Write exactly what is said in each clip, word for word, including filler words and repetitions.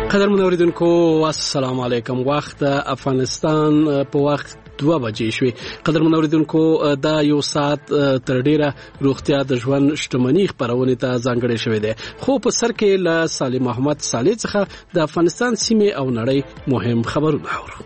قدرمن اوریدونکو السلام علیکم. وخت افغانستان په وخت دوه بجې شوې. قدرمن اوریدونکو دا یو ساعت تر ډیره روغتیا د ژوند شتمنۍ خبرونه ته ځانګړې شوې ده. خو په سر کې له سالم محمد صالح څخه د افغانستان سیمه او نړۍ مهم خبرونه اورو.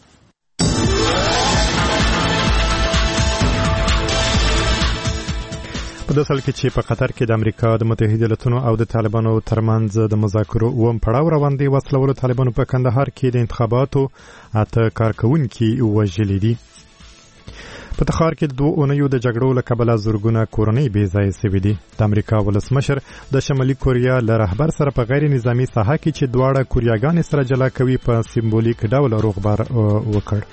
په داسې حال کې چې په قطر کې د امریکا د متحده ایالاتونو او د طالبانو ترمنځ د مذاکرو اووم پړاو روان دی، وسلوالو طالبانو په کندهار کې د انتخاباتو اته کارکونکي وژلي دي. په تخار کې د دوه اونیو د جګړو له کبله زرګونه کورنۍ بې ځایه شوي دي. د امریکا ولسمشر د شمالي کوریا له رهبر سره په غیر نظامي ساحه کې چې دواړه کوریاګانې سره جلا کوي په سمبولیک ډول روغبار وکړ.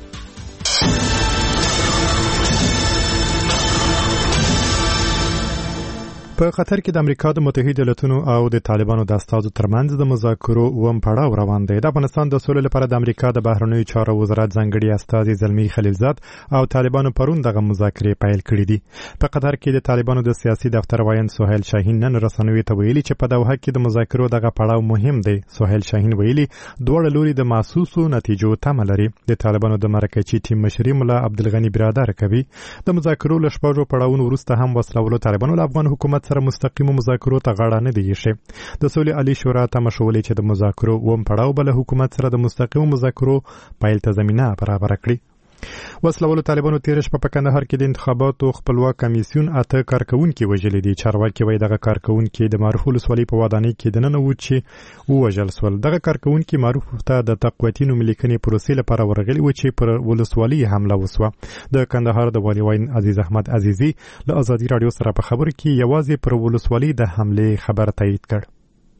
په قطر کې د امریکا د متحده ایالاتونو او د طالبانو د استازو ترمنځ د مذاکرو اووم پړاو روان دی. د افغانستان د سولې لپاره د امریکا د بهرنیو چارو وزارت ځانګړي استازي زلمي خلیلزاد او طالبانو پرون دغه مذاکرې پیل کړې دي. په قطر کې د طالبانو د سیاسي دفتر وایند سهیل شاهین نن رسنیو ته ویلي چې په دوحه کې د مذاکرو دغه پړاو مهم دی. سهیل شاهین ویلي دواړه لوري د محسوسو نتیجو تمه لري. د طالبانو د مرکزي ټیم مشري مولا عبدالغني برادر کوي د مذاکرو له شپږو پړاوونو وروسته هم وسلوالو طالبانو له افغان حکومت سره مستقیمو مذاکرو ته غاړه نه دی ایښې. د سولې عالی شورا تمه شولې چې د مذاکرو اووم پړاو به له حکومت سره د مستقیمو مذاکرو پیل ته زمینه برابره کړي. وسلوالو طالبانو تیر شپه په کندهار کې د انتخاباتو خپلواک کمیسیون اته کارکونکي وژلي دي. چارواکي وایي دغه کارکونکي د معروف ولسوالۍ په ودانۍ کې دننه وو چې ووژل سول. دغه کارکونکي معروف ته د تقویتینو ملیکنې پروسې لپاره ورغلي و چې پر ولسوالۍ حمله وسوه. د کندهار د والي وایند عزیز احمد عزیزي له ازادي رادیو سره په خبرو کې یوازې پر ولسوالۍ د حملې خبر تایید کړ.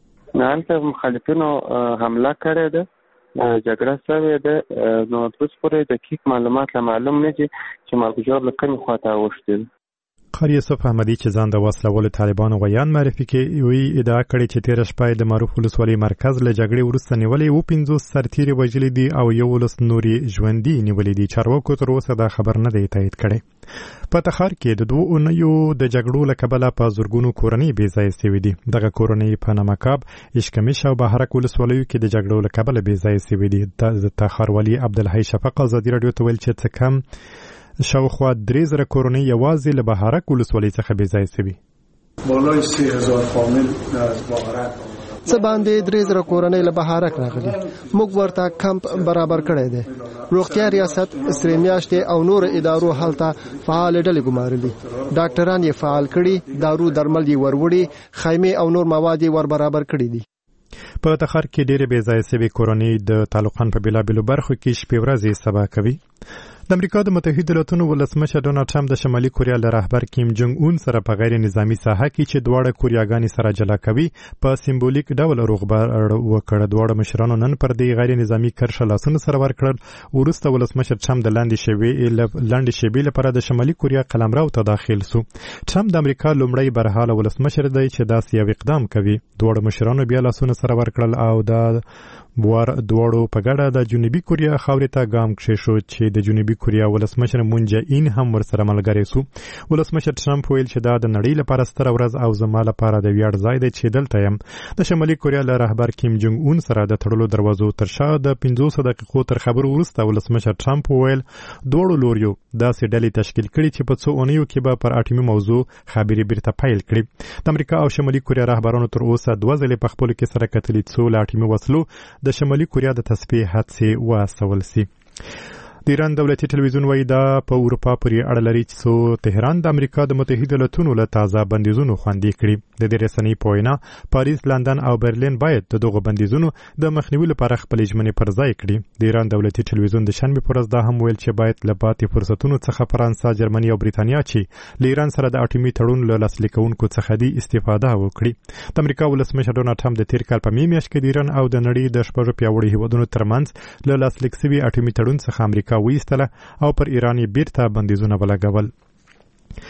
نه هلته مخالفینو حمله کړې ده، جګړه شوې ده. نو تاسو پرې دقیق معلومات لا معلوم نه دي چې مارګجور له کومې خواته اوښتل. قاری یوسف احمدی چې ځان د وسلوالو طالبانو غیان معرفي کې وی ادعا کړې چې تیر شپه د معروف ولسوالۍ مرکز له جګړې وروسته نیولې و پنځوس سرتیري وژلي دي او یو ولس نوري ژوندي نیولې دي. چارواکو تر اوسه دا خبر نه دی تایید کړی. په تخار کې د دوه اونیو د جګړو له کبله په زرګونو کورنۍ بې ځایه شوي دي. دغه کورنۍ په نمکاب، اشکمش او بهرک ولسوالیو کې د جګړو له کبله بې ځایه شوي دي. د تخار والي عبدالحی شفق ازادي رادیو ته ویل چې څه کم شاوخوا درې زره کورنۍ یوازې له بهرک ولسوالۍ څخه بې ځایه شوي. بالای سه هزار فامیل از بهرک څه باندې درې زره کورنۍ له بهارک راغلي. موږ ورته کمپ برابر کړی دی. روغتیا ریاست، سرې میاشتې او نور ادارو هلته فعال ډلې ګمارلي. ډاکټران یې فعال کړي، دارو درمل یې وروړي، خیمې او نور مواد یې ور برابر کړي دي. په تخار کې ډېرې بې ځایه شوې کورنۍ د طالقان په بېلابېلو برخو کې شپې ورځې سبا کوي. د امریکا د متحده ایالاتونو ولسمشر ډونالډ ټرمپ د شمالي کوریا له رهبر کیم جونګ اون سره په غیر نظامي ساحه کې چې دواړه کوریاګانې سره جلا کوي په سمبولیک ډول روغبار وکړ. دواړه مشرانو نن پر دې غیر نظامي کرښه لاسونه سره ورکړل. وروسته ولسمشر ټرمپ د لاندې شیبې لاندې شیبې لپاره د شمالي کوریا قلمرو ته داخل سو. ټرمپ د امریکا لومړی برحاله ولسمشر دی چې داسې یو اقدام کوي. دواړه مشرانو بیا لاسونه سره ورکړل او دا بوار دواړو په ګډه د جنوبي کوریا خاورې ته ګام کېښود چې د جنوبي کوریا ولسمشر مون جه این هم ورسره ملګری سو. ولسمشر ټرمپ ویل چې دا د نړۍ لپاره ستره ورځ او زما لپاره د ویاړ ځای دی چې دلته یم. د شمالي کوریا له رهبر کیم جونګ اون سره د تړلو دروازو تر شا د پنځوس دقیقو تر خبرو وروسته ولسمشر ټرمپ ویل دواړو لوریو داسې ډلې تشکیل کړي چې په څو اونیو کې به پر اټومي موضوع خبرې بیرته پیل کړي. د امریکا او شمالي کوریا رهبرانو تر اوسه دوه ځلې په خپلو کې سره کتلي څو له اټومي وسلو د شمالي کوریا د تصفیې هڅې واستول سي. د ایران دولتي ټلویزیون وایي دا په اروپا پورې اړه لري چې تهران د امریکا د متحده ایالاتونو له تازه بندیزونو خوندي کړي. د دې رسنۍ په وینا پاریس، لندن او برلین باید د دغو بندیزونو د مخنیوي لپاره خپلې ژمنې پر ځای کړي. د ایران دولتي ټلویزیون د شنبې په ورځ دا هم ویل چې باید له پاتې فرصتونو څخه فرانسه، جرمني او بریتانیا چې له ایران سره د اټومي تړون له لاسلیک کوونکو څخه دی استفاده وکړي. د امریکا ولسمشر ډونالډ ټرمپ د تیر کال په مې میاشت کې د ایران او د نړۍ د شپږو پیاوړي هیوادونو ترمنځ له لاسلیک شوي اټومي تړون څخه امریکا وایستله او پر ایران بیرته بندیزونه ولګول.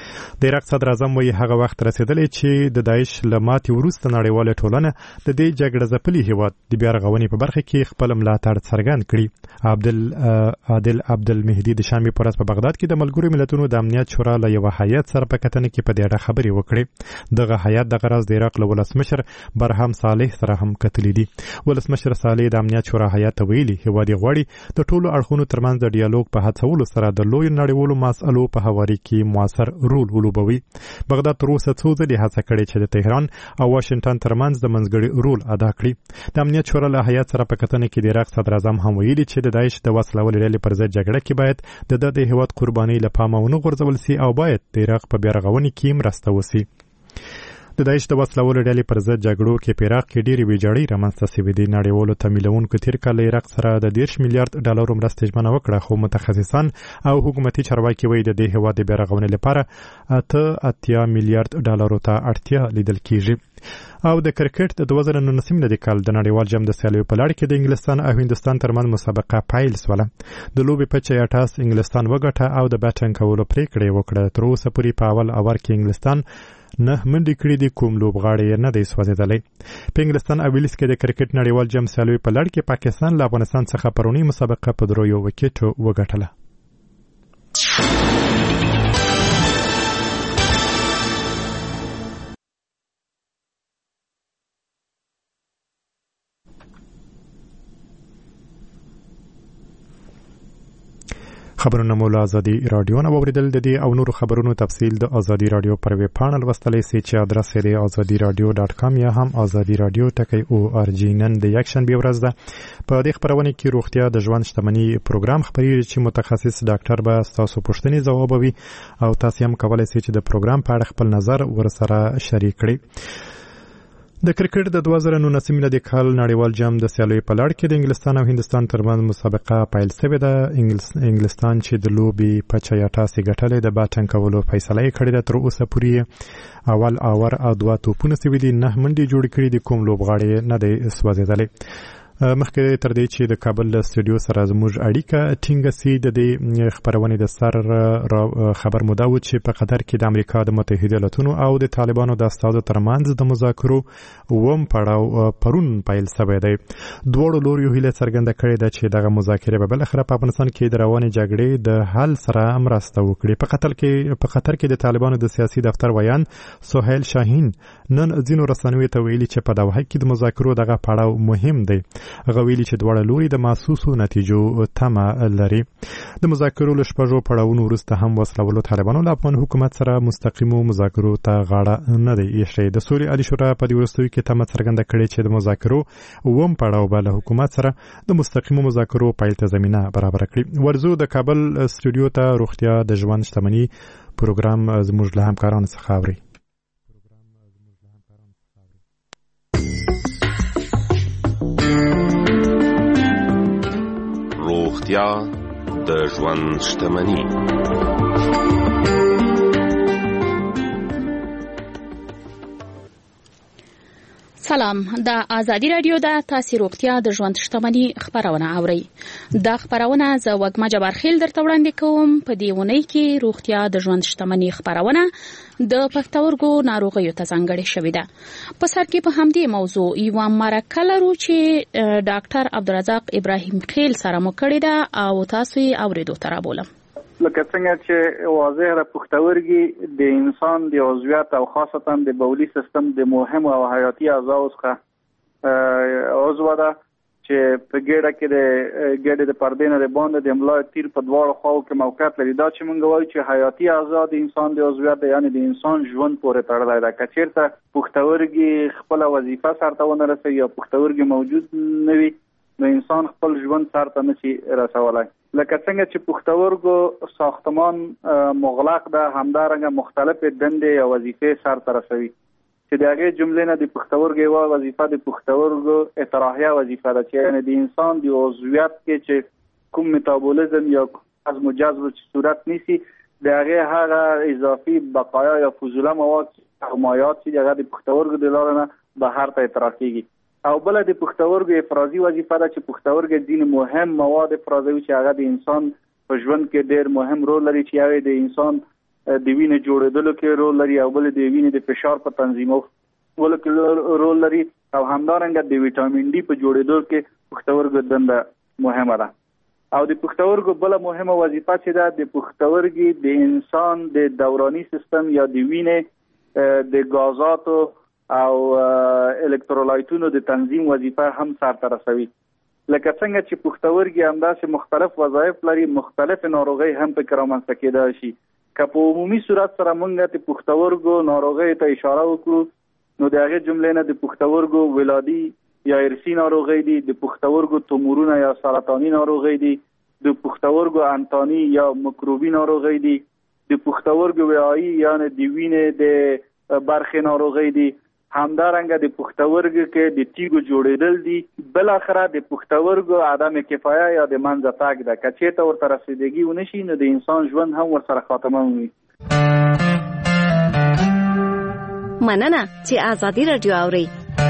د عراق صدر اعظم وایي هغه وخت رسیدلی چې د داعش له ماتې وروسته نړیواله ټولنه د دې جګړه ځپلي هیواد د بیا رغونې په برخه کې خپل ملاتړ څرګند کړي. عبدل عادل عبدالمهدي د شنبې په ورځ په بغداد کې د ملګرو ملتونو د امنیت شورا له یوه هیئت سره په کتنه کې په دې اړه خبرې وکړې. دغه هیئت د غرض د عراق له ولسمشر برهم صالح سره هم کتلې دي. ولسمشر صالح د امنیت شورا هیئت ته ویلي هیواد یې غواړي د ټولو اړخونو ترمنځ د ډیالوګ په هڅولو سره د لوی نړیوالو مسألو په هواري کې موثر رول ولوبوي. بغداد تر اوسه څو ځلې هڅه کړې چې د تهران او واشنگټن ترمنځ د منځګړي رول ادا کړي. د امنیت شورا له هیئت سره په کتنه کې د عراق صدر اعظم هم ویلي چې د داعش د وسله والې ډلې پر ضد جګړه کې باید د د هیواد قرباني له پامه ونه غورځول سي او باید د عراق په بیا رغونې کې مرسته وسي. د داعش د وسله والو ډلې پر ضد جګړو کې په عراق کې ډېرې ویجاړۍ رامنځته شوې دي. نړیوالو تمویلونکو تېر کال له عراق سره د دېرش میلیارډ ډالرو مرستې ژمنه وکړه، خو متخصصان او حکومتي چارواکي وایي د دې هېواد د بیا رغونې لپاره اته اتیا میلیارډ ډالرو ته اړتیا لیدل کېږي. او د کرکټ د دوه زره نولسم د کال د نړیوال جام د سیالیو په لړ کې د انګلستان او هندستان ترمنځ مسابقه پیل شوله. د لوبې په چیا ټاس انګلستان وګټه او د بیټینګ کولو پریکړه وکړه. تر اوسه پورې په اول اوور کې انګلستان نه منډې کړې دي، کوم لوبغاړی نه دی سوځېدلی. په انګلستان او ویلز کې د کرکټ نړیوال جام سیالیو په لړ کې پاکستان له افغانستان څخه پرونی مسابقه په دریو وکټو وګټله. خبرونه مو له ازادي رادیو نه واوریدل. د دې او نورو خبرونو تفصیل د ازادي رادیو پر ویب پاڼه لوستلی سئ چې ادرس یې د ازادي رادیو ډاټ کام یا هم ازادي رادیو ټکی او ار جی. نن د یکشنبې ورځ ده. په دې خبرونه کې روغتیا د ژوند شتمنۍ پروګرام خبرېږي چې متخصص ډاکټر به ستاسو پوښتنې ځوابوي او تاسو هم کولی سئ چې د پروګرام په اړه خپل نظر ورسره شریک کړئ. د کرکټ د دوه زره نولسم د کال نړیوال جام د سیالیو په لړ کې د انګلستان او هندستان ترمنځ مسابقه پیل شوې ده. انګلستان چې د لوبې په چیا ټاس یې ګټلې د بیټینګ کولو فیصله یې کړې ده. تر اوسه پورې اول اوور او دوه توپونه شوي دي، نه منډې جوړې کړې دي، کوم لوبغاړی نه دی سوځېدلی. مخکې تر دې چې د کابل له سټوډیو سره زموږ اړیکه ټینګه سي، د دې خبرونې د سر خبر مو دا و چې په قطر کې د امریکا د متحده ایالاتونو او د طالبانو د استازو ترمنځ د مذاکرو اووم پړاو پرون پیل شوی دی. دواړو لوریو هیله څرګنده کړې ده چې دغه مذاکرې به بالاخره په افغانستان کې د روانې جګړې د حل سره مرسته وکړي. په قطر کې په قطر کې د طالبانو د سیاسي دفتر ویان سهیل شاهین نن ځینو رسنیو ته ویلي چې په دوحه کې د مذاکرو دغه پړاو مهم دی. هغه ویلي چې دواړه لوري د محسوسو نتیجو تمه لري. د مذاکرو له شپږو پړاوونو وروسته هم وسلهوالو طالبانو له افغان حکومت سره مستقیمو مذاکرو ته غاړه نه دی ایښې. د سولې عالي شورا په دې وروستیو کې تمه څرګنده کړې چې د مذاکرو اووم پړاو به له حکومت سره د مستقیمو مذاکرو پیل ته زمینه برابره کړي. ورزو د کابل سټوډیو ته روغتیا د ژوند شتمنۍ پروګرام زموږ له همکارانو څخه اوري. روغتیا د ژوند شتمنۍ. سلام، د ازادي رادیو د تاسو روغتیا د ژوند شتمنۍ خبرونه اورئ. دا خبرونه ز وګما جبار خیل درته وړاندې کوم. په دې ونې کې روغتیا د ژوند شتمنۍ خبرونه د پښتورګو ناروغیو ته ځانګړې شوې ده. په سر کې په همدې موضوع یو مرکه لرو چې ډاکټر عبدالرزاق ابراهیم خیل سره مو کړې ده او تاسو یې اوریدو ته رابولم. لکه څنګه چې واضح را پښتورګي د انسان د عضویت او خاصتا د بولی سیستم د مهم او حیاتي اعضاء څخه عضو ده چې په ګډه کې د ګډه د پردې نه د باندې د املا تیر په دواړو خواو کې موقعیت لري. دا چې موږ وایو چې حیاتي اعضاء د انسان د عضویت یعنی د انسان ژوند پورې تړلې ده. که چیرته پښتورګي خپل وظیفه سرته ونه رسوي یا پښتورګي موجود نه وي نو انسان خپل ژوند سرته نشي رسولای. لکه څنګه چې پښتورګو ساختمان مغلق ده، همدارنګه مختلفې دندې او وظیفې سرته رسوي چې د هغې جملې نه د پښتورګو یوه وظیفه د پښتورګو اطراحیه وظیفه ده چې یعنې د انسان د عضویت کې چې کوم میتابولیزم یا هضم و جذب چې صورت نیسي د هغې هغه اضافي بقایا یا فضوله مواد او مایعات چې هغه د پښتورګو د لارې نه بهر ته اطراح کېږي. او بل د پښتورګو افرازي وظیفه ده چې پښتورګو ځینې مهم مواد افرازوي چې هغه د انسان په ژوند کې ډېر مهم رول لري چې هغه د انسان د وینې جوړېدلو کې رول لري او بل د وینې د فشار په تنظیمولو کې رول لري او همدارنګه د ویټامین ډي په جوړېدو کې پښتورګو دنده مهمه ده. او د پښتورګو بل مهمه وظیفه چې ده د پښتورګي د انسان د دوراني سیستم یا د وینې د غازاتو او الکترولایتونو د تنظیم وظیفه هم سرته رسوي. لکه څنګه چې پښتورګي همداسې مختلف وظایف لري، مختلف ناروغۍ هم پکې رامنځته کېدای شي. که په عمومي صورت سره موږ د پښتورګو ناروغۍ ته اشاره وکړو نو د هغې جملې نه د پښتورګو ولادي یا ارثي ناروغۍ دي، د پښتورګو تومورونه یا سرطاني ناروغۍ دي، د پښتورګو انتاني یا مکروبي ناروغۍ دي، د پښتورګو وعایي یعنی د وینې د برخې ناروغۍ دي، همدارنګه د پښتورګو کې د تیږو جوړېدل دي، بل اخره د پښتورګو عدم کفایه یا د منځه تګ ده. که چېرته ورته رسیدګي ونه شي نو د انسان ژوند هم ورسره خاتمه ومومي. مننه چې آزادي راډیو اورئ.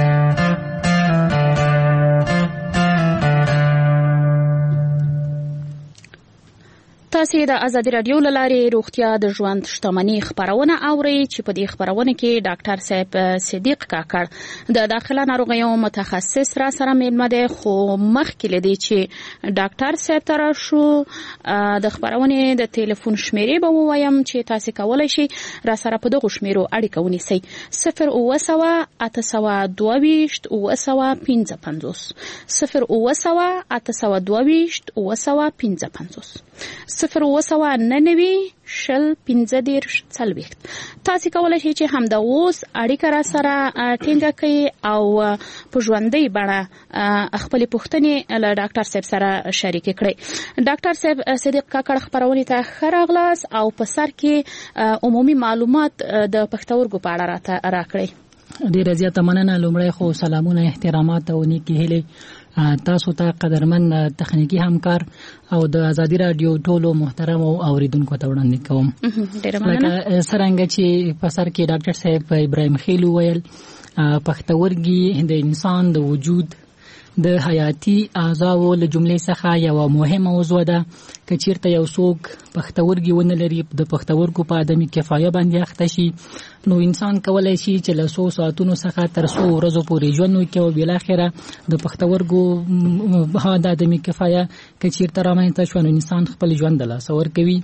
تاسو د ازادي رادیو لارې روغتیا د ژوند شتمنۍ خبرونه اورئ چې په دې خبرونه کې ډاکټر صاحب صدیق کاکړ د داخله ناروغیو متخصص را سره مېلمه دی. خو مخکې لدی چې ډاکټر صاحب تر شو د خبرونه د ټلیفون شمیرې به وایم چې تاسو کولای شئ را سره په دغه شمیرو اړیکه ونیسئ. صفر اوه سوه اته سوه دوه ویشت اوه سوه پنځه پنځوس صفر اوه سوه اته سوه دوه ویشت اوه سوه پنځه پنځوس صفر اوه سوه نهه نوي شل پنځه دېرش څلوېښت. تاسو کولای شئ چې همدا اوس اړیکه را سره ټینګه کړئ او په ژوندۍ بڼه خپلې پوښتنې له ډاکټر صاحب سره شریکې کړئ. ډاکټر صاحب صدیق کاکړ خبرونې ته ښه راغلاست او په سر کې عمومي معلومات د پښتورګو په اړه راته راکړئ. ډېره زیاته مننه. لومړی خو سلامونه، احترامات او نیکې هیلې تاسو ته قدرمن تخنیکی همکار او د ازادي رادیو ټولو محترم او اوریدونکو ته وړاندې کوم. لکه څرنګه چې په سر کې ډاکټر صاحب ابراهیم خیل وویل، پښتورګي د انسان د وجود د حیاتي اعضاو له جملې څخه یو مهمه عضو ده. که چیرته یو څوک پښتورګي ونه لري، د پښتورګو په عدم کفایه باندې اخته شي، نو انسان کولای شي چې له څو ساعتونو څخه تر څو ورځو پورې ژوند وکړي او بالاخره د پښتورګو د عدم کفایه که چیرته رامنځته شو نو انسان خپل ژوند د لاسه ورکوي.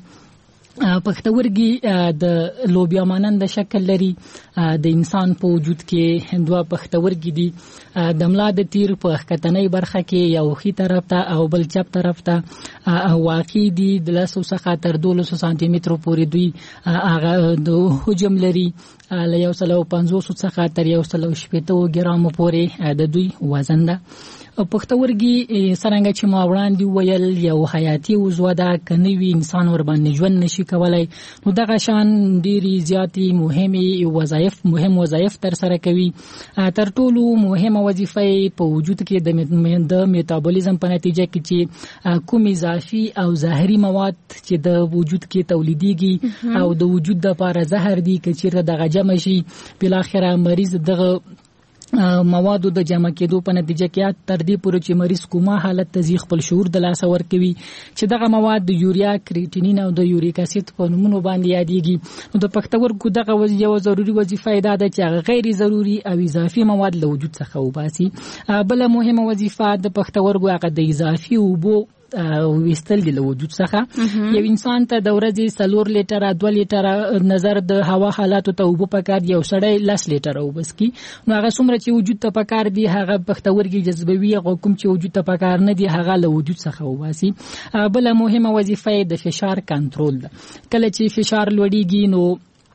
پښتورګي د لوبیا مانند شکل لري. د انسان په وجود کې دوه پښتورګي دي. د ملا د تیر په ښکتنۍ برخه کې یو ښي طرف ته او بل چپ طرف ته واقع دي. د لسو څخه تر دولسو سانتي مترو پورې دوی هغه د حجم لري. له یو سلو پنځوسو څخه تر یو سلو شپېتو ګرامو پورې د دوی وزن ده. پښتورګي څرنګه چې ما وړاندې ویل یو حیاتي عضو ده، که نه وي انسان ور باندې ژوند نشي کولی. نو دغه شان ډېرې زیاتې مهمې وظایف مهم وظایف ترسره کوي. تر ټولو مهمه وظیفه په وجود کې د میتابولیزم په نتیجه کې چې کوم اضافي او ظاهري مواد چې د وجود کې تولیدېږي او د وجود دپاره زهر دي، که چېرته دغه جمع شي بالاخره مریض دغه موادو د جمع کېدو په نتیجه کې تر دې پورې چې مریض کومه حالت ته ځي خپل شعور د لاسه ورکوي چې دغه مواد د یوریا، کریټینین او د یوریک اسید په نومونو باندې یادېږي. نو د پښتورګو دغه یو ضروري وظیفه دا ده چې هغه غیر ضروري او اضافي مواد له وجود څخه وباسي. بله مهمه وظیفه د پښتورګو هغه د اضافي اوبو ویستل دي له وجود څخه. یو انسان ته د ورځې څلور لیټره دوه لیټره نظر د هوا حالاتو ته اوبه پکار دي، یو سړی لس لیټره اوبه څښي. نو هغه څومره چې وجود ته پکار دي هغه پښتورګي جذبوي، هغه کوم چې وجود ته پکار نه دي هغه له وجود څخه وباسي. بله مهمه وظیفه یې د فشار کنټرول ده. کله چې فشار لوړیږي نو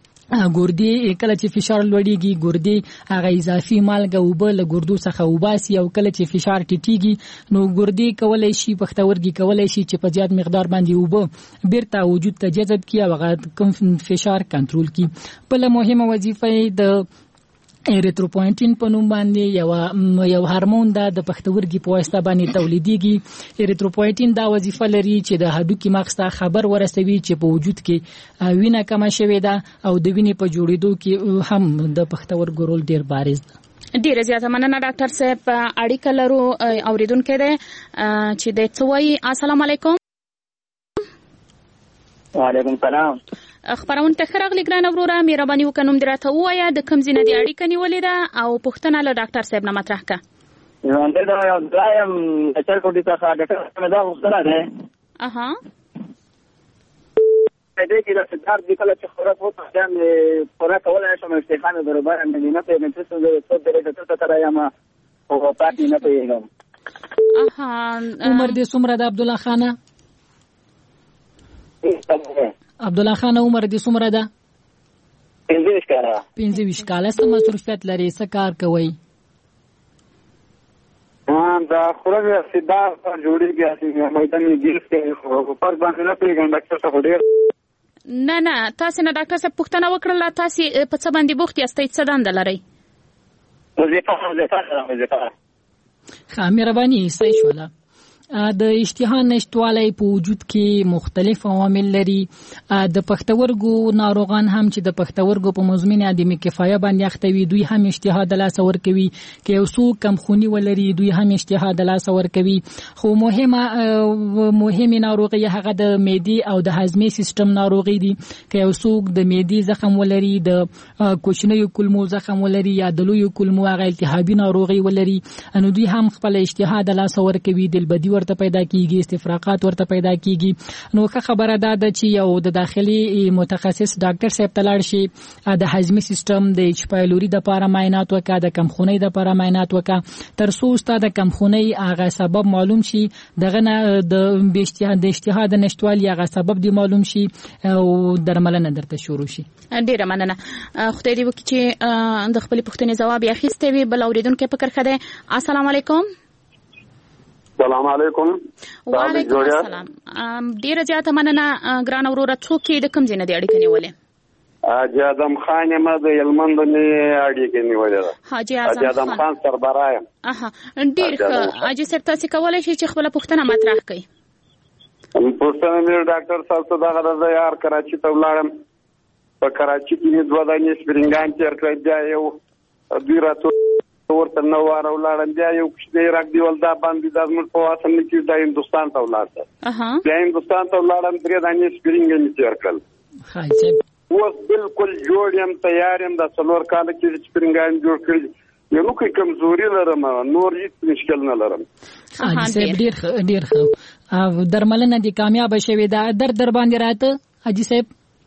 ګردې، کله چې فشار لوړیږي ګردې هغه اضافي مالګه اوبه له ګردو څخه وباسي، او کله چې فشار ټیټیږي نو ګردې کولای شي پښتورګي کولای شي چې په زیات مقدار باندې اوبه بیرته وجود ته جذب کړي او هغه کوم فشار کنټرول کړي. بله مهمه وظیفه یې د ایریتروپوینټین په نوم باندې یو یو هورمون ده د پښتورګي په واسطه باندې تولیدېږي. ایریتروپوینټین دا وظیفه لري چې د هډوکي مغز ته خبر ورسوي چې په وجود کې وینه کمه شوې ده او د وینې په جوړېدو کې هم د پښتورګو رول ډېر بارز ده. ډیره زیاته مننه ډاکټر صاحب. اړیکه لرو اوریدونکو دی چې د څه وایي. السلام علیکم. وعلیکم سلام. خبرونه ته خرغلی ګران وروره مهرباني وکړئ نوم دې راته ووایه د کوم ځای نه دې اړیکه نیولې ده او پوښتنه له ډاکټر صاحب نه مطرح کړه. زه دا یو دایم اچر کوټی څخه ډاکټر صاحب دا وختره ده. اها دې کې د ستار د کله چې خوراک وته دا خوراک کولای شم استخانه برابر هم نه ته نه څه څه څه درې څه تر یما او پاتې نه پیږم. اها عمر دې څومره د عبد الله خانه؟ عبد الله خان عمر دې څومره ده؟ پنځه ویشت کاله. پنځه ویشت کاله. څه مصروفیت لري؟ څه کار کوئ؟ دا خوراک سیدا جوړیږي چې میدان کې ګیس کې پر باندې نه پیږم ډاکټر صاحب ډېر نه نه تاسو نه ډاکټر صاحب پوښتنه وکړله تاسو په څه باندې بوخت یاستئ څه دنده لرئ؟ وظیفه وظیفه وظیفه ښه مهرباني صحیح شوله. د اشتها نشټوالی په وجود کې مختلف عوامل لري. د پښتورګو ناروغان هم چې د پښتورګو په مزمن عدم کفایه باندې اخته وي دوی هم اشتها د لاس ورکوي. که یو څوک کمخوني ولري دوی هم اشتها د لاس ورکوي. خو مهمه مهمه ناروغي هغه د معدې او د هضمي سیستم ناروغي دي. که یو څوک د معدې زخم ولري د کوچنیو کولمو زخم ولري یا د لویو کولمو هغه التهابي ناروغي ولري نو دوی هم خپل اشتها د لاس ورکوي. دلبدي ورته پیدا کیږي استفراقات ورته پیدا کیږي. نو ښه خبره ده چې یو د داخلي متخصص ډاکټر صاحب ته لاړ شي د هضمي سیستم د ایچ پایلوري د لپاره معاینات وکړه د کمخونۍ د لپاره معاینات وکړه تر څو ستاسو د کمخونۍ هغه سبب معلوم شي دغه نه د اشتها د اشتها د نشټوالي هغه سبب دی معلوم شي او درملنه درته شروع شي. ډیره مننه. خدای دې وکړي چې د خپل پوښتنې ځواب یې اخیستی وي. بل اورېدونکی په کرښه دی. السلام علیکم. السلام علیکم. وعلیکم السلام. ډیره زیاته مننه ګران وروره. څوک د کوم ځای نه دې اړیکه نیولې؟ حاجی اعظم خان یم د هلمند نه اړیکه نیولې ده. حاجی اعظم خان سربراه یم. اها ډیر ښه. حاجی صاحب تاسو کولی شئ چې خپله پوښتنه مطرح کړئ. پوښتنه مې ډاکټر صاحب ته دغه ده یار کراچي ته ولاړم. په کراچي کې مې دوه دانې سپرینګان تېر کړی بیا یو دوی راته ورته نو واره ولاړم بیا یو کوچنی راک دیوال دا باندې د زموږ په واسه نه کې د هندوستان ته ولاړم. بیا هندوستان ته ولاړم درې دانې سپرینګ مې تېر کړل. اوس بالکل جوړ یم تیار یم د څلور کاله کې سپرینګان جوړ کړي. یو نو کې کمزوري لرم نور هیڅ مشکل نه لرم. حاجی صاحب ډیر ډیر ښه درملنه دي کامیاب شوې ده. در در باندې راته حاجی صاحب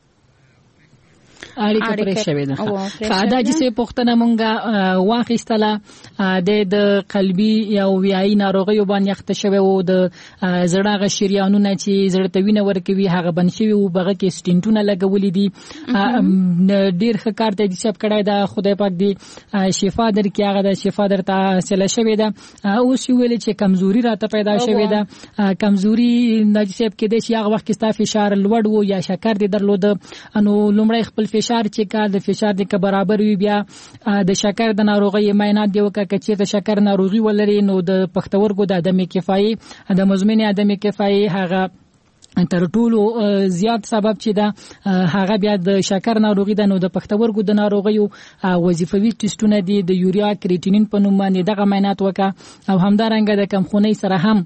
اړیکه پرې شوې ده. خاده چې پوښتنه مونږه واخیستله د قلبي یا ویایي ناروغیو باندې اخته شوی او د زړه غ شریانونه چې زړه ته وینه ورکوي هغه بند شوی او بغه کې سټینټونه لګولې دي. ډیر ښه کار ته دي چې کړای دا خدای پاک دی شفا درکې هغه د شفا درته حاصله شوې ده. اوس ویل چې کمزوري راته پیدا شوې ده. کمزوري نجسب کې د هغه وخت کې ستا فشار لوړ وو یا شکر دې درلود نو لومړی خپل فشار چې کار د فشار د برابر وي بیا د شکر د ناروغي معاینات دی وکړه چې د شکر ناروغي ولري نو د پښتورګو د عدم کفایي د مزمن عدم کفایي هغه تر ټولو زیات سبب چې دا هغه بیا د شکر ناروغي ده نو د پښتورګو د ناروغیو وظیفوي ټیسټونه دي د یوریا کریټینین په نوم باندې دغه معاینات وکړه او همدارنګه د کمخونۍ سره هم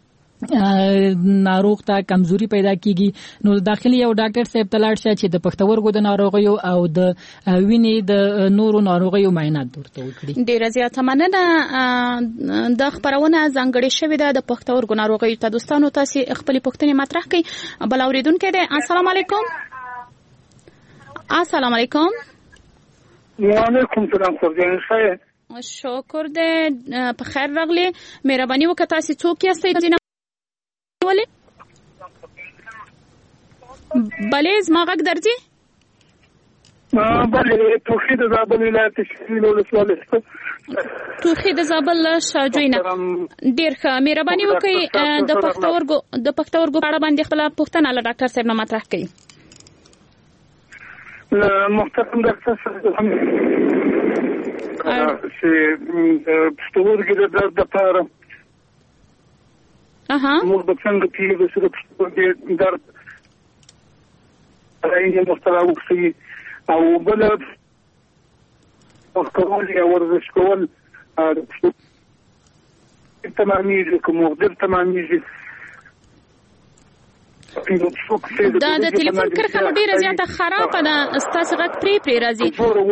ناروغ ته کمزوري پیدا کیږي نو داخلي یو ډاکټر صاحب ته لاړ شي چې د پښتورګو د ناروغیو او د وینې د نورو ناروغیو معاینات ورته وکړي. ډیره زیاته مننه. د خبرونه ځانګړې شوې ده د پښتورګو ناروغیو ته. دوستانو تاسو خپل پوښتنې مطرح کړئ. بل اوریدونکو دی. السلام علیکم. السلام علیکم. وعلیکم السلام. خورجان خیر. شکر دې په خیر راغلی. مهرباني وکړئ تاسو څوک یاستئ؟ ولې بلې زما غږ درځي؟ بلې توخي د زابل ولایت شیرین ولسوالۍ توخي د زابل شاجوی نه. ډېر ښه. مهرباني وکړئ د پښتورګو د پښتورګو په اړه باندې خپله پوښتنه له ډاکټر صاحب نه مطرح کړئ. محترم ډاکټر صاحب چې پښتورګي د درد لپاره اها موږ د څنګه کې د سره پښتورګي درد راځي مختلف شي او بل او کول یا ورزش کول تمامېږي کوم مقدر تمامېږي. دا د ټلیفون کرښه ډیره زیاته خرابه ده، ستاسو غږ پرې پرې راځي.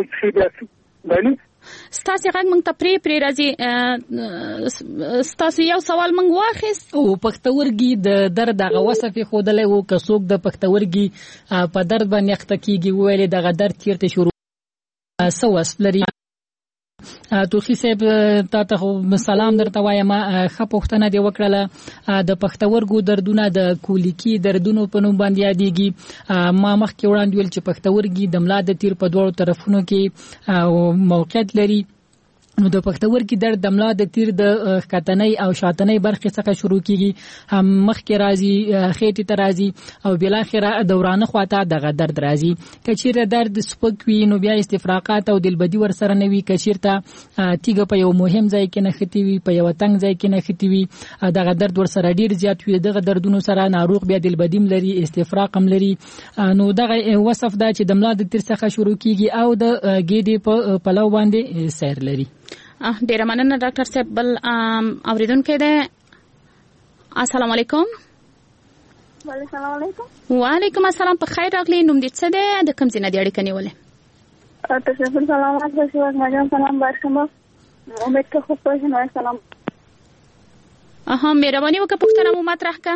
ستاسو غږ موږ ته پرې پرې راځي. ستاسو یو سوال موږ واخیست. او پښتورګي د درد دغه وصف خودلې وو که څوک د پښتورګي په درد باندې اخته کیږي ویلې دغه درد چیرته شروع سوس لري. توخی صاحب تا ته سلام درته وایم. ښه پوښتنه دی وکړله. د پښتورګو دردونه د کولیکي دردونو په نوم باندې یادېږي. ما مخکې وړاندې ویل چې پښتورګي د ملا د تیر په دواړو طرفونو کې موقعیت لري. نو د پښتورګي درد د ملا د تیر د ښکتنۍ او شاتنۍ برخې څخه شروع کیږي، هم مخکې راځي، خېټې ته راځي او بالاخره دورانه خواته دغه درد راځي. که چیرته درد سپک وي نو بیا استفراقات او دلبدي ورسره نه وي. که چیرته تیږه په یو مهم ځای کې نښتې وي، په یو تنګ ځای کې نښتې وي، دغه درد ورسره ډیر زیات وي. دغه دردونو سره ناروغ بیا دلبدیم لري، استفراق هم لري. نو دغه وصف دا چې د ملا د تیر څخه شروع کیږي او د ګېډې په پلو باندې سیر لري. ډیره مننه ډاکټر صاحب. بل اوریدونکو ده. السلام علیکم. السلام علیکم. وعلیکم السلام. په خیر راغلی. نوم دې څه دی؟ د کوم ځای نه دی اړیکه نیولې؟ تاسو په سلامات اوسئ. ماجان سلام باشم. امید که خوب باشین. سلام. اها مهرباني وکړه پوښتنه مو مطرح کړه.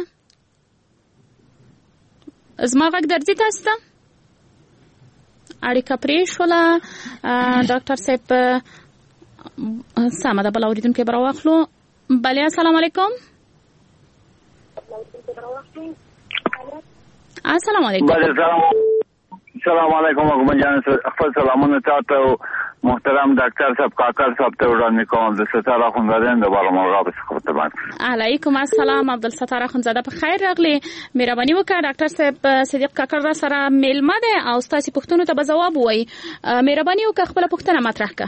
زما غږ درځي تاسو ته؟ اړیکه پرې شوله. ډاکټر صاحب سمه ده. بل اوریدونکو به راواخلو. بله السلام علیکم. السلام علیکم. بله سلام سلام علیکم. حکومت جان خپل سلامونه تاسو محترم ډاکټر صاحب کاکر صاحب ته وړاندې کوم. د ستاره اخوندزاده د بالامرغاب څخه باندې. علیکم السلام. عبدالستار اخوندزاده په خیر راغلی. مهرباني وکړه ډاکټر صاحب صدیق کاکر را سره میلمه ده او ستاسو پوښتنو ته به ځواب وایي. مهرباني وکړه خپل پوښتنه مطرح کړه.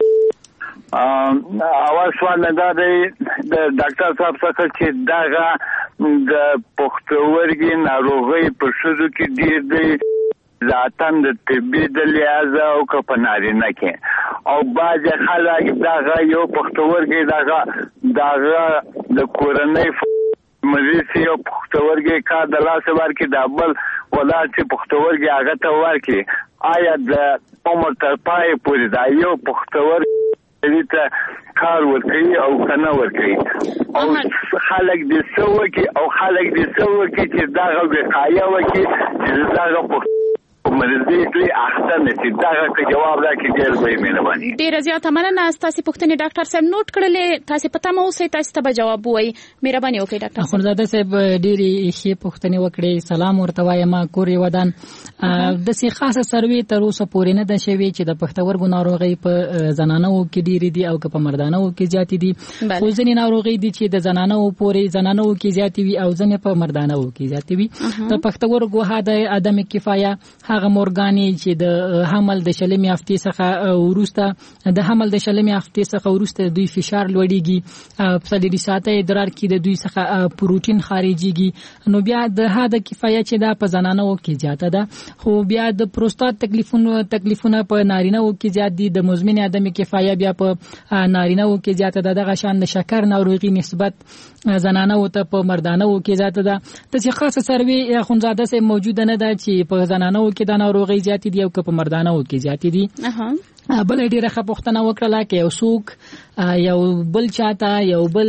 اول سوال نه دا دی د ډاکټر صاحب څخه چې دغه د پښتورګي ناروغي په ښځو کې ډېر دی، ذاتاً د طبي د لحاظه او که په نارینه کې، او بعض خلک دغه یو پښتورګي دغه دغه د کورنۍ مریض یو پښتورګي کار د لاسه ورکړي، د بل ولادت چې پښتورګي هغه ته ورکړي. آیا د عمر تر پای پورې دا یو پښتورګي دې ته کار ورکړي او کنه ورکړي؟ او خلک دې څه وکړي او خلک دې څه وکړي چې دغه وقایه وکړي چې دغه پښتورګي مرزي دوی اخته نشي؟ دغه که جواب راکړي ډېر به مهرباني. ډېره زیاته مننه. ستاسو پوښتنې ډاکټر صاحب نوٹ کړلې. تاسو په تمه اوسئ، تاسو ته به جواب وایي. مهرباني وکړئ ډاکټر صاحب. اخوندزاده صاحب ډېرې ښې پوښتنې وکړې. سلام ورته وایم. کور یې ودان. داسې خاصه سروې تر اوسه پورې نه ده شوې چې د پښتورګو ناروغۍ په زنانو کې ډېرې دي او که په مردانو کې زیاتې دي. خو ځینې ناروغۍ دي چې د زنانو پورې زنانو کې زیاتې وي او ځینې په مردانو کې زیاتې وي. د پښتورګو د عدم کفایه هغه مورګانې چې د حمل د شلمې هفتې څخه وروسته د حمل د شلمې هفتې څخه وروسته دوی فشار لوړېږي، په څلوري ساعته ادرار کې د دوی څخه پروټین خارجيږي. نو بیا د هدا کفایه چې دا په زنانو کې زیاته ده، خو بیا د پروستات تکلیفونو تکلیفونه په نارینه‌و کې زیات دي. د مزمن عدم کفایه بیا په نارینه‌و کې زیاته ده. دغه شان د شکر ناروغي نسبت زنانو ته په مردانو کې زیاته ده. د څه خاصه سروي خونزاده سه موجوده نه ده چې په زنانو کې د ناروغي زیات دي او که په مردانو کې زیات دي. بل ډیره ښه پوښتنه وکړه کې یو څوک یو بل چاته یو بل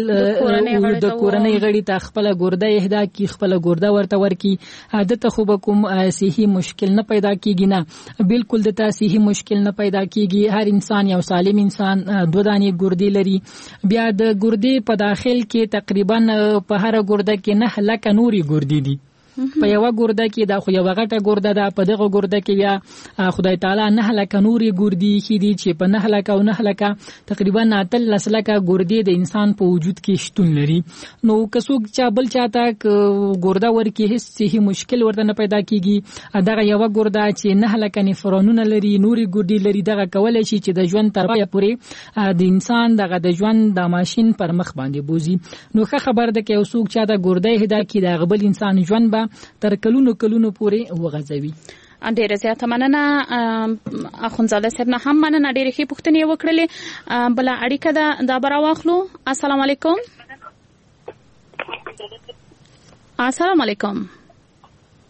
د کورنۍ غړي ته خپل ګرده اهدا کی خپل ګرده ورته ورکی عادت خو به کوم صحي مشکل نه پیدا کیږي. نه بالکل د صحي مشکل نه پیدا کیږي. هر انسان یو سالم انسان دوه دانې ګردې لري. بیا د ګردې په داخل کې تقریبا په هر ګرده کې نه لکه نوري ګردې دي. په یو ګرده کې دا خو یو غټه ګرده ده، په دغه ګرده کې بیا خدای تعالی نه لکه نوري ګردې خېدي چې په نه لکه او نه لکه تقریبا اتل لسلکه ګردې د انسان په وجود کې شتون لري. نو کڅوګ چا بل چاته ګرده ورکی هیڅ صحي مشکل ورته نه پیدا کیږي. دغه یو ګرده چې نه لکه نفرونونه لري، نوري ګردې لري، دغه کولای شي چې د ژوند تر پایه پورې د انسان دغه د ژوند د ماشين پر مخ باندې بوزي. نو ښه خبر ده کې اوسوک چا د ګرده هدا کې د غبل انسان ژوند به تر کلونو کلونو پورې وغځوي. ډیره زیاته مننه. اخوندزاده صاحب نه هم مننه. ډیره ښې پوښتنې وکړلې. بل اړیکه ده دا به راواخلو. السلام علیکم. السلام علیکم.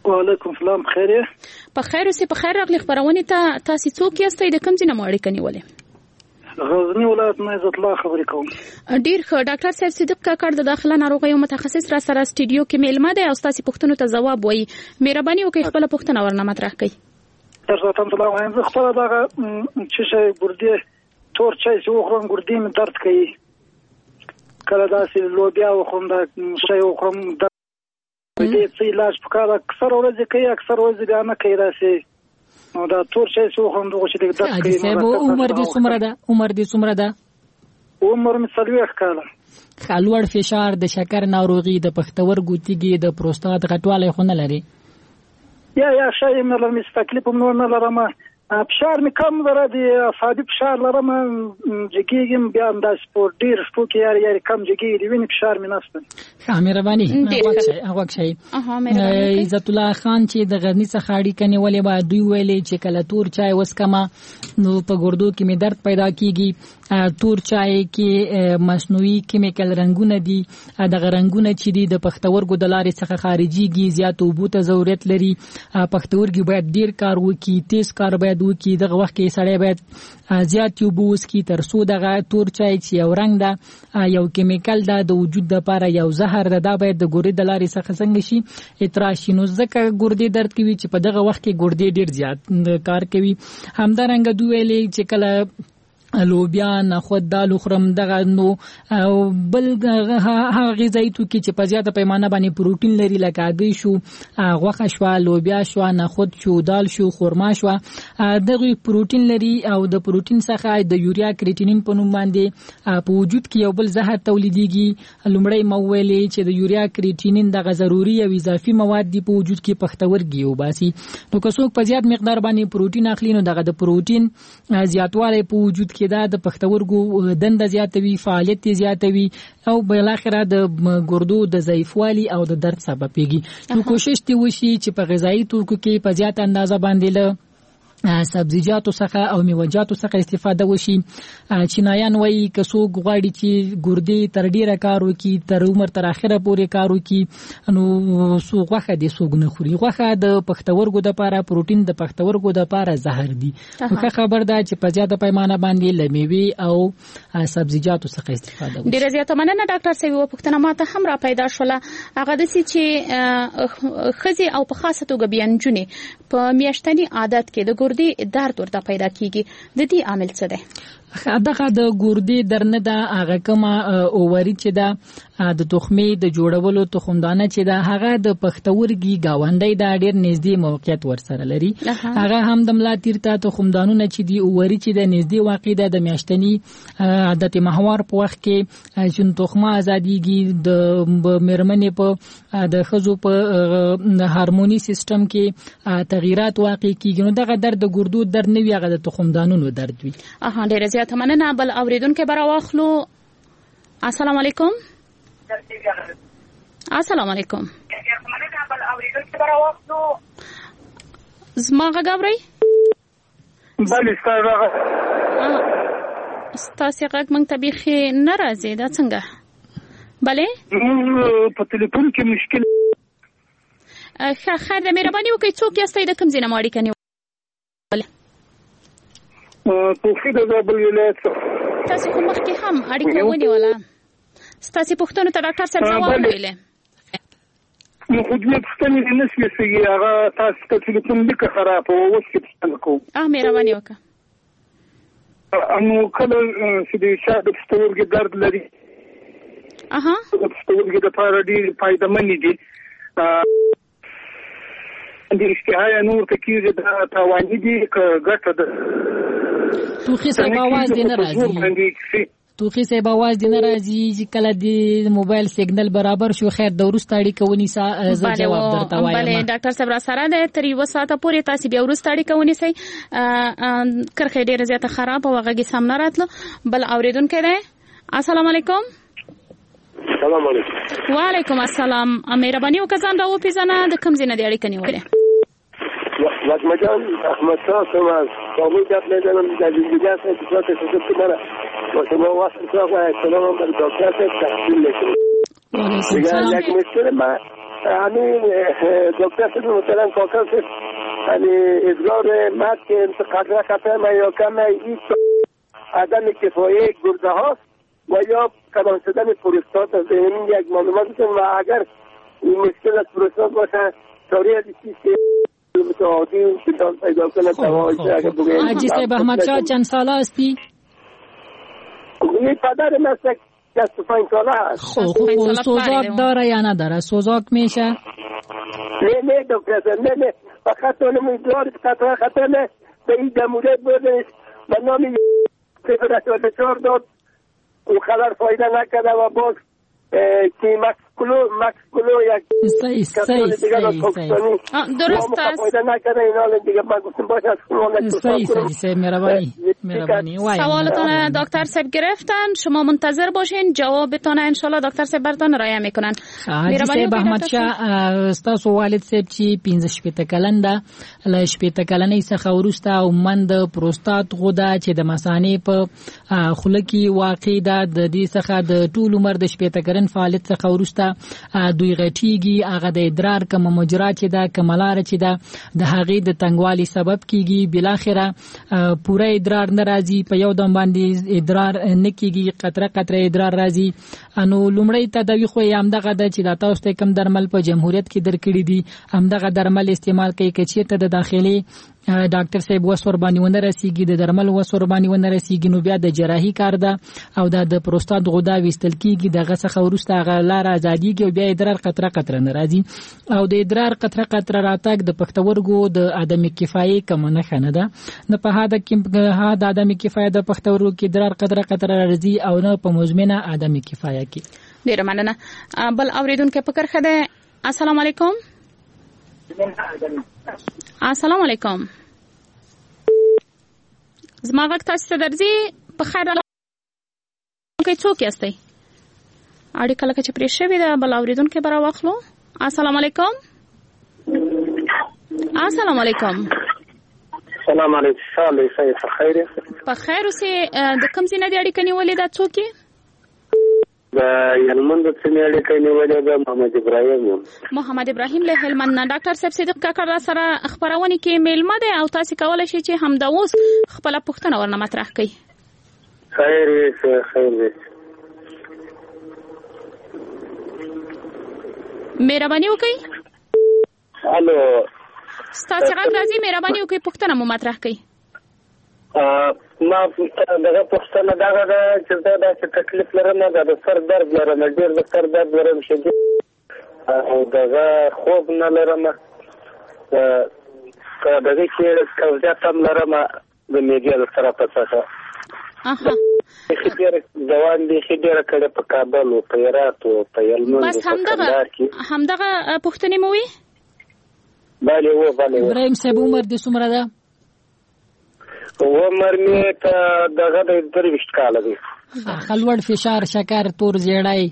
وعلیکم السلام. خیر په خیر اوسې. په خیر راغلی. خبرونه ته تاسو څوک یاستئ؟ د کوم ځای نه مو اړیکه نیولې؟ غزنی ولایت نه عزت الله خبرې کوم. ډیر ښه. ډاکټر صاحب صدیق کاکړ د داخله ناروغیو متخصص را سره سټډیو کې میلمه دی او تاسو پوښتنو ته ځواب وایي. مهرباني وکړئ خپل پوښتنه ورنه مطرح کړئ. تاسو ته سلام وایم. زه خپل دغه چې شي ګردې تور چای چې وخورم ګردې مې درد کوي. کله داسې لوبیا وخورم دا شی وخورم د دې څه علاج پکاره اکثر ورځې کوي اکثر ورځې بیا نه کوي داسې. نو دا تور شی چې وخورم دغه چې درد کوي. حاجی صاحب عمر دې څومره ده؟ عمر دې څومره ده؟ عمر مې څلوېښت کاله. لوړ فشار، د شکر ناروغي، د پښتورګو تیږې، د پروستات غټوالی خو نه لري؟ یا یا شای مې لرم تکلیف هم نه لرم. فشار مې کم لري، د اعصابي فشار لرم، جګیږم بیا هم داسې په ډېر شپو کې یاري یاري کم جګیږي. د وینې فشار مې نشته. ښه مهرباني. غوږ شئ. عزت الله خان چې د غزني څخه اړیکه نیولې وه، دوی ویلې چې کله تور چای وڅکمه نو په ګردو کې مې درد پیدا کیږي. تور چای کې مصنوعي کیمیکل رنګونه دي. دغه رنګونه چې دي د پښتورګو د لارې څخه خارجيږي، زیات اوبو ته ضرورت لري. پښتورګي باید ډیر کار وکړي، تیز کار باید وکړي. دغه وخت کې سړی باید زیات اوبو وڅښي تر څو دغه تور چای چې یو رنګ ده، یو کیمیکل ده، د وجود لپاره یو زهر ده، دا باید د ګردې د لارې څخه څنګه شي اتراش شي. نو ځکه ګردې درد کوي چې په دغه وخت کې ګردې ډیر زیات کار کوي. همدارنګه دوی ویلې چې کله لوبیا نخود دال خورم دغه نو بل هغه غذایی توکي چې په زیاته پیمانه باندې پروتین لري لکه هګۍ شو، غوښه شو، لوبیا شو، نخود شو، دال شو، خرما شو، دغه پروتین لري او د پروتین څخه د یوریا کریټینین په نوم باندې په وجود کې یو بل زهر تولیديږي. لومړی مو ویلې چې د یوریا کریټینین دغه ضروري او اضافي مواد دی په وجود کې پښتورګي وباسي. نو که څوک په زیات مقدار باندې پروتین اخلي نو دغه د پروتین زیاتوالی په وجود کې دا د پښتورګو دنده زیاتوي، فعالیت زیاتوي او بل اخره د ګردو د ضعیفوالي او د درد سبب کیږي. نو کوشش دی وشي چې په غذایی توکو کې په زیات اندازه باندې له سبزیجاتو څخه او میوه‌جاتو څخه استفاده وشي. چینایان وایي که څوک غواړي چې ګردې تر ډیره کار وکړي، تر عمر تر اخره پورې کار وکړي، نو څوک غوښه دې څوک نه خوري. غوښه د پښتورګو لپاره پروتین، د پښتورګو لپاره زهر دي. نو ښه خبر ده چې په زیاته پیمانه باندې له میوې او سبزیجاتو څخه استفاده وشي. ډیره زیاته مننه ډاکټر صاحب. و پوښتنه ماته هم را پیدا شوله، هغه د سې چې خزي او په خاصه توګه بیانجونې په میاشتنی عادت کې د ګردې درد ورته پیدا کیږي، د دې عامل څه دی؟ دغه د ګردې درد نه ده، هغه کومه اووري چې ده د تخمې د جوړولو تخمدانه چې ده هغه د پښتورګي گاونډي دا ډېر نږدې موقعیت ورسره لري. هغه هم د ملا تیرته تخمدانونه چې دي اووري چې د نږدې واقع ده د میاشتنی عادت محور په وخت کې چې تخمه ازاديږي، د مرمنې په د خزو په هارموني سیستم کې تغیرات واقع کیږي. نو دغه درد د ګردو درد نه وي، هغه د تخمدانونو درد وي. اها ډیره زیاته مننه. بل اوریدونکو به راواخلو. السلام علیکم. السلام علیکم. زما غږ اورئ؟ بله ستاسو غږ ستاسو غږ موږ ته بیخي نه راځي. دا څنګه؟ بله په ټلیفون کې مشکل. ښه خیر ده. مهرباني وکړئ څوک یاستئ، د کوم ځای نه مو اړیکه نیولې؟ توفیق د زابل ولایت. تاسو خو مخکې هم اړیکه ونیوله، ستاسو پوښتنو ته ډاکټر صاحب ځواب ویلی. نو خو دې پوښتنې نه شوې، هغه تاسو ته ټلیفون لیکه خراب و، اوس کې پوښتنه کوم. اه مهرباني وکړه. نو کله چې د چا د پښتورګي درد لري، اها د پښتورګي لپاره ډېر فایدهمن دي. د اشتها نور ته کېږي دا تاواني دي که ګټه ده؟ توخي صاحب आवाज دې نه راځي. توخي صاحب आवाज دې نه راځي چې کله د موبایل سیګنل برابر شو. خیر د ورسته اړیکه ونیسه، زه جواب درته وایم. بله ډاکټر صاحب را سره ده تر یو ساعته پورې، تاسو بیا ورسته اړیکه ونیسئ. کرخه ډیره زیاته خراب او هغه سم نه راتله. بل اوریدونکو ده. السلام علیکم. السلام علیکم. وعلیکم السلام. مهرباني وکړه ځان را وپېژنه، د کوم ځای نه دې اړیکه نیولې؟ لطمه جان احمد شاه سم از کابل گپ میزنم. در زندگی هستم که صورت خصوص کنه با شما واسه و احترام بر دکتر صاحب تحصیل میکنم. دیگه یک مشکل من همین دکتر صاحب مثلا کاکا صاحب یعنی ادرار مد که قدره قطعه یا کم این عدم کفایه گرده هاست و یا کلان شدن پروستات از این یک معلومات بسن و اگر این مشکل از پروستات باشه تاریخ از چیز که متعادی شدان پیدا کنه دوایش اگر بگه حاجی صاحب احمد شاه چند ساله هستی؟ این پدر مثل شصت و پنج ساله هست. خب سوزاک داره یا نداره؟ سوزاک میشه؟ نه نه دکتر نه نه فقط اونم ادرار قطعه قطعه به این دموره بردنش به نامی صفر هشتاد و چهار داد او خبر فایده نکرده و باز که مکس کلو مکس کلو یک کسال دیگر از پاکستانی درست است فایده نکرده اینا دیگه من گفتم باشه از خلوانه صحیح صحیح صحیح مهربانی مهربانی سوالتون دکتر صاحب گرفتن شما منتظر باشین جوابتون انشالله دکتر صاحب براتون رایه میکنن حاجی صاحب احمد شاه استاسو والد صاحب چې پنځه شپېته کلن ده له شپېته کلنۍ څخه وروسته عموما د پروستات غده چې د مثانې په خوله کې واقع ده د دې څخه د ټول عمر د شپېته کلن فعالیت څخه وروسته دوی غټیږي هغه د ادرار کوم مجرا چې ده کملار چې ده د هغې د تنګوالي سبب کیږي بالاخره پوره ادرار نه راځي په یو دم باندې ادرار نه کیږي قطره قطره ادرار راځي نو لومړی تداوی خو یې همدغه ده چې دا تاسو ته کوم درمل په جمهوریت کې درکړي دي همدغه درمل استعمال کوي که چېرته د داخلي ډاکټر صاحب وسور باندې ونه رسیږي د درمل وسور باندې ونه رسیږي نو بیا د جراحي کار ده او دا د پروستات غده وستل کیږي دغه څخه وروسته هغه لار ازاديږي او بیا ادرار قطره قطره نه راځي او د ادرار قطره قطره راتګ د پښتورګو د عدم کفایي کوم نه خنه ده نه په هدا کې ها د عدم کفایي د پښتورګو کې ادرار قطره قطره راځي او نه په مزمنه عدم کفایي کې ډیر مننه بل اوریدونکو فکر خده السلام علیکم السلام علیکم زما وخت تاسو ته درځي په خیر کې څوک یاستئ اړې کله چې پرې شوی دا بل اوریدونکو برا واخلو السلام علیکم السلام علیکم السلام علیکم صالح سید خیر په خیر اوسه د کوم ځای نه دی اړیکه نیولې دا څوک د هلمند څخه اړیکه نیولې ده محمد ابراهیم محمد ابراهیم له هلمند نه ډاکټر صاحب صدیق کاکړ سره خبرونه کې میلمه ده او تاسو کولای شئ چې همدا اوس خپل پوښتنه ورنه مطرح کړئ خیر خیر مهرباني وکړئ الو تاسو څنګه راځي مهرباني وکړئ پوښتنه مو مطرح کړئ ما دغه پوښتنه دا ده چې دا د تکلیف لرم دا د سر درد لرم ډېر د سر درد لرم شدید او دغه خوب نه لرم که دغه کې قبضیت هم لرم د میډیا د طرفه څخه اها خبره دوان دي خبره کړه په کابل او په هرات او په هلمند بس همدغه همدغه پوښتنه مو وي bale و bale ابراهيم صاحب عمر دې څومره ده عمر مې ته دغه د درويشت کال دی خلوړ فشار شکر تور زیړای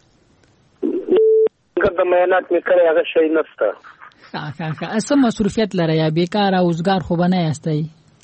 ګرځم مهنت مې کړې هغه شي نشته ها ها ها اسه مصروفیت لري یا بیکار او روزګار خو بنه یاستای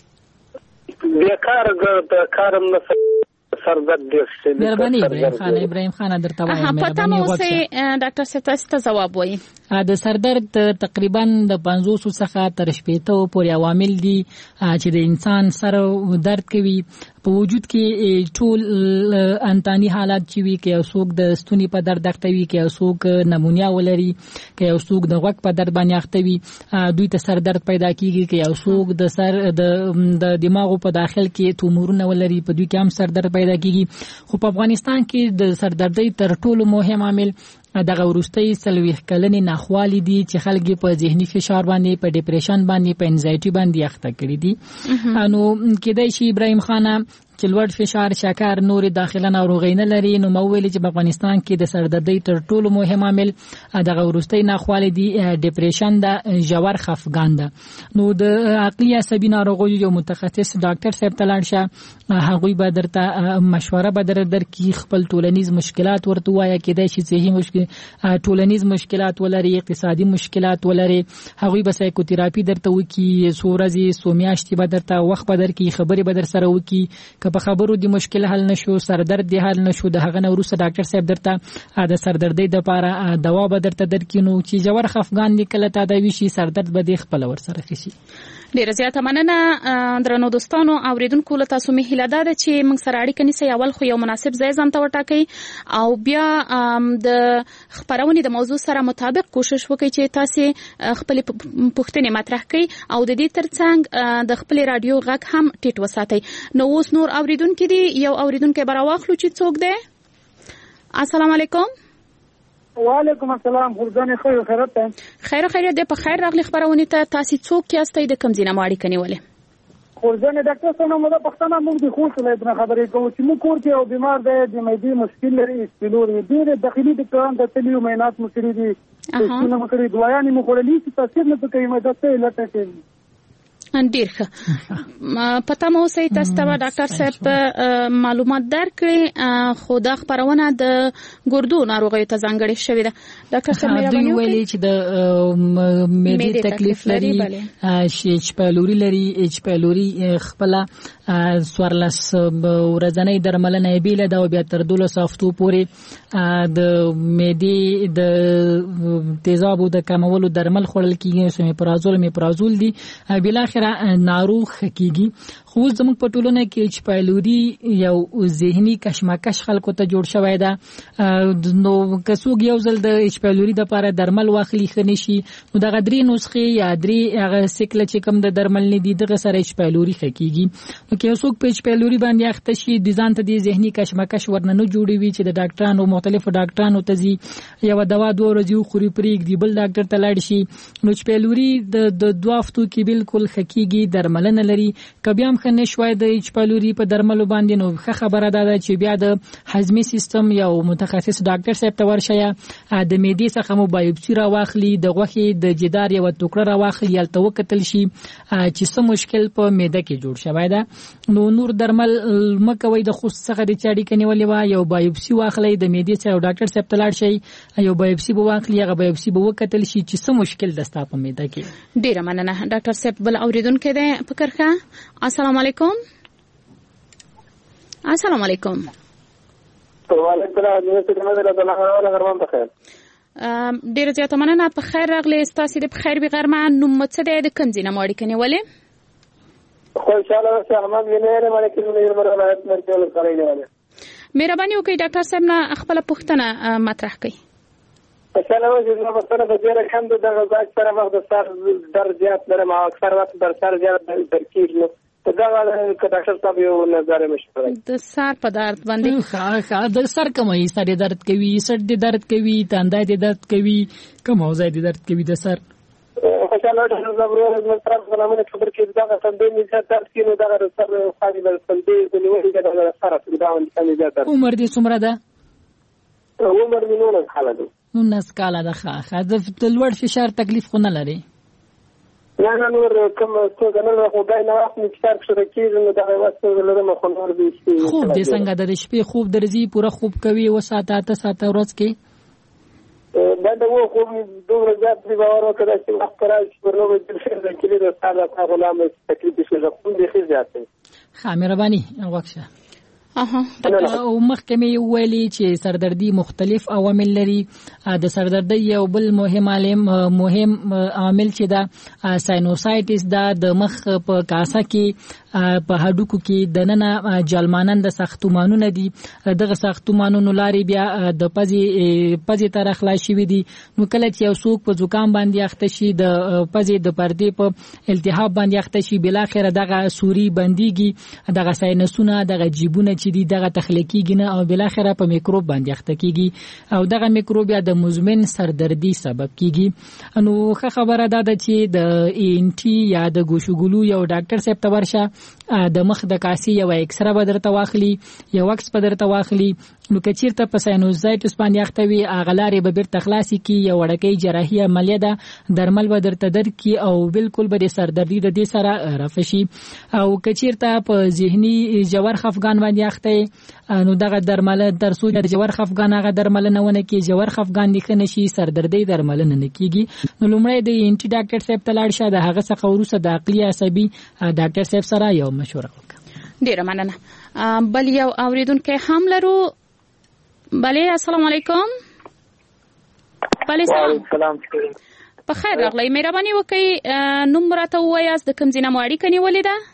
بیکار ګر کارم نه سردرد دې مهرباني ابراهيم خان ابراهيم خان درته وایم مهرباني وکړئ ډاکټر صاحب تاسو ته جواب وایي د سردرد تقریبا د پنځوس څخه تر شپږ پورې عوامل دي چې د انسان سره درد کوي په وجود کې ټول انتاني حالات چې وي کې او څوک د ستوني په درد اخته وي کې او څوک نمونیا ولري کې او څوک د غوږ په درد باندې اخته وي دوی ته سر درد پیدا کیږي کې او څوک د سر د دماغو په داخل کې تومورونه ولري په دوی کې هم سر درد پیدا کیږي خو په افغانستان کې د سردردۍ تر ټولو مهم عامل دغه ورستۍ سلويخ کلنې ناخوالي دي چې خلک په ذهني فشار باندې په ډیپریشن باندې په انزایټي باندې اخته کړي دي انو کېدای شي ابراهيم خان چې لوړ فشار شکر نور داخله ناروغي نه لري نو مویل چې په افغانستان کې د سردردۍ تر ټولو مهم عامل دغه ورستۍ ناخوالي دي ډیپریشن دا جوړ خفګان ده نو د عقلي عصبي ناروغیو یو متخصص ډاکټر صاحب تلاړ شه هغه به درته مشوره به در درکې خپل ټولنیز مشکلات ورته وایا کېدای شي صحیح مشکل ټولنیز مشکلات ولري اقتصادي مشکلات ولري هغه به سایکوتراپي درته وکي سورزي سومیاشتي به درته وخت به درکې خبرې به در سره وکي که په خبرو دی مشکل حل نشو، سردرد دی حل نشو، د هغه نه وروسته ډاکټر صاحب درته د سردردۍ د لپاره دوا به درته درکینو چې جوړ خفګان دی کله تداوی شي، سردرد به دی خپل ور سره خشي. ډیره زیاته مننه درنو دوستانو اوریدونکو، له تاسو مې هیله ده چې موږ سره اړیکه نیسئ، اول خو یو مناسب ځای ځان ته وټاکئ او بیا د خبرونې د موضوع سره مطابق کوشش وکړئ چې تاسو خپل پوښتنې مطرح کړئ او د دې ترڅنګ د خپل رادیو غږ هم ټیټ وساتئ. نو اوس نور اوریدونکو دي، یو اوریدونکو به راواخلو چې څوک دی. السلام علیکم. وعلیکم السلام. خورځانې خیر خیرت ده. خیر خیریت ده. په خیر راغلی خبرونه ته. تاسو څوک یاستئ، د کوم ځای نه اړیکه نیولې؟ خورځانې ډاکټر صاحب نو د پښتنه موږ د خوست ولایت خبرې کوو چې موږ کور کې او بیمار دی، د معدې مشکل لري، سپیلوري ډېر داخلي د کاران د تلیو مینات مکرې دي، څه نه مکرې دوايانې مو خورلې چې تاثیر نه کوي، مده ته لټه کوي. ډیر ښه. پته مو سي تاسو ته ډاکټر صاحب معلومات درکړي، خو دا خبرونه د ګردو ناروغیو ته ځانګړې شوې ده. ډاکټر صاحب مې ویلي چې د معدې تکلیف لري، چې ایچ پایلوري لري، ایچ پایلوري خپل سوارلس ورځنۍ درملنه بیل ده او بیا تر دولس هفتو پورې د معدې د تیزابو د کمولو درمل خوړل کیږي، سومیپرازول میپرازول دي، بل اخر ناروغ کیږي. خو زموږ په ټولنه کې ایچ پایلوري یو ذهني کشمکش خلکو ته جوړ شوی ده. نو کڅوګ یو ځل د ایچ پایلوري د لپاره درمل واخلي خني شي، نو د غدري نسخه یا درې هغه سیکل چې کوم د درمل نه دي دغه سره ایچ پایلوري کیږي. نو کې اوسوک په ایچ پایلوري باندې اخته شي، د ځان ته د ذهني کشمکش ورننه جوړوي چې د ډاکټرانو مختلفو ډاکټرانو ته زی یو دوا دوه ورځې خوري پرېګ دی، بل ډاکټر ته لاړ شي. نو ایچ پایلوري د دوه هفتو کې بالکل خکېږي، درملنه لري. کبي هم خنه شوي د ایچ پایلوري په درملو باندې، نو ښه خبره ده چې بیا د هضمي سیستم یو متخصص ډاکټر صاحب ته ورشي، د معدې څخه مو بایوپسي را واخلي، د غوښې د جدار یو ټوکړه را واخلي، هلته وکتل شي چې څه مشکل په معده کې جوړ شوی ده. نو نور درمل مکوي، د خوست څخه د چاړي کني ولې وا یو بایوپسي واخلي، د معدې څخه ډاکټر صاحب ته لاړ شي، یو بایوپسي به واخلي، هغه بایوپسي به وکتل شي چې څه مشکل ده ستا په معده کې. ډیره مننه ډاکټر صاحب. بل اوریدونکو ده فکرخه. السلام علیکم. السلام علیکم. وعلیکم السلام. ډیر زیاته مننه. په خیر راغلی. ستاسو د خیر به غرمه نوم څه دی، د کوم ځای نه اړیکه نیولې؟ خوشاله اوسه. احمد وینره ملک نور ولایت مرکز کړی. مهرباني وکړئ ډاکټر صاحب نه خپل پوښتنه مطرح کړئ. خوشاله اوسه. زما په سره د ډیر کم د غږ سره وخت د سر درد زیات لرم، اکثر وخت در سر زیات درد کیږي. دا ډاکټر صاحب یو نظر مشوره د سر په درد باندې ښه د سر کومي سر درد کوي، سر د درد کوي، تندای د درد کوي، کوم ځای د درد کوي د سر. خوشاله ډاکټر صاحب ورو د سر سلامونه خبر کې دا څنګه می زیات درد کوي، دا سر خالي بل څنګه د نیولې د سر په دا باندې زیات درد. عمر دې څومره ده؟ عمر مې نو نه خاله ده. نو نس کاله ده. ښه د لوړ فشار تکلیف خو نه لري؟ نه نه نور کوم څه نه خو دا نه وخت چې تر څو کېږي نو دا واسطه لرم خو نور دي. خوب دې څنګه د شپې خوب درځي؟ پوره خوب کوي و ساعت اته ساعت ورځ کې؟ دا د و خوب دوه زیات دی باور وکړه چې وخت راځي ورنو د څه کې د ساده غلام تکلیف شي خو دې خې زیات دی. ښه مهرباني وکړه. اها او مخکمه ویلي چې سردردي مختلف عوامل لري. د سردردي یو بل مهم عالم مهم عامل چې دا ساینوسایټس دا د مخ په کاسه کې په هډوکو کې د ننه جلمانند ساختمانونه دي. دغه ساختمانونو لاري بیا د پزي پزي تر خلاصي وي دي. نو کله چې یو څوک په زکام باندې اخته شي، د پزي د پردې په التهاب باندې اخته شي، بل اخر دغه سوري بنديږي، دغه ساینسونه دغه جیبونه چې دي دغه تخلیقيږي نه او بل اخر په میکروب باندې اخته کیږي او دغه میکروب یا د مزمن سردردي سبب کیږي. نو ښه خبره ده چې د ان ټي یا د ګوشوګلو یو ډاکټر صاحب ته ورشه، د مخ د کاسي یو اکسره بدرته واخلي، یو عکس بدرته واخلي. نو کچیرته په ساینوزایټس باندې اخته وي اغلارې به بیرته خلاصي کی، یو وړکې جراحي عملیه ده، درمل بدرته درکې او بالکل به سردردي د دې سره رفشي. او کچیرته په ذهني جوړ خفګان باندې اخته نو دغه درمل ترڅو د جوړ خفګان هغه درمل نه ونه کې جوړ خفګان لیک نشي، سردردي درمل نه کیږي. نو لومړی د انټي ډاکټر صاحب ته لاړ شه، د هغه څخه وروسته د عقلي عصبي ډاکټر صاحب سره یو مشوره وکړه. ډیره مننه. بل یو اوریدونکو هم لرو. بله السلام علیکم. بله سلام. په خیر راغلی. مهرباني وکړئ نوم راته ووایاست، د کوم ځای نه مو اړیکه نیولې ده؟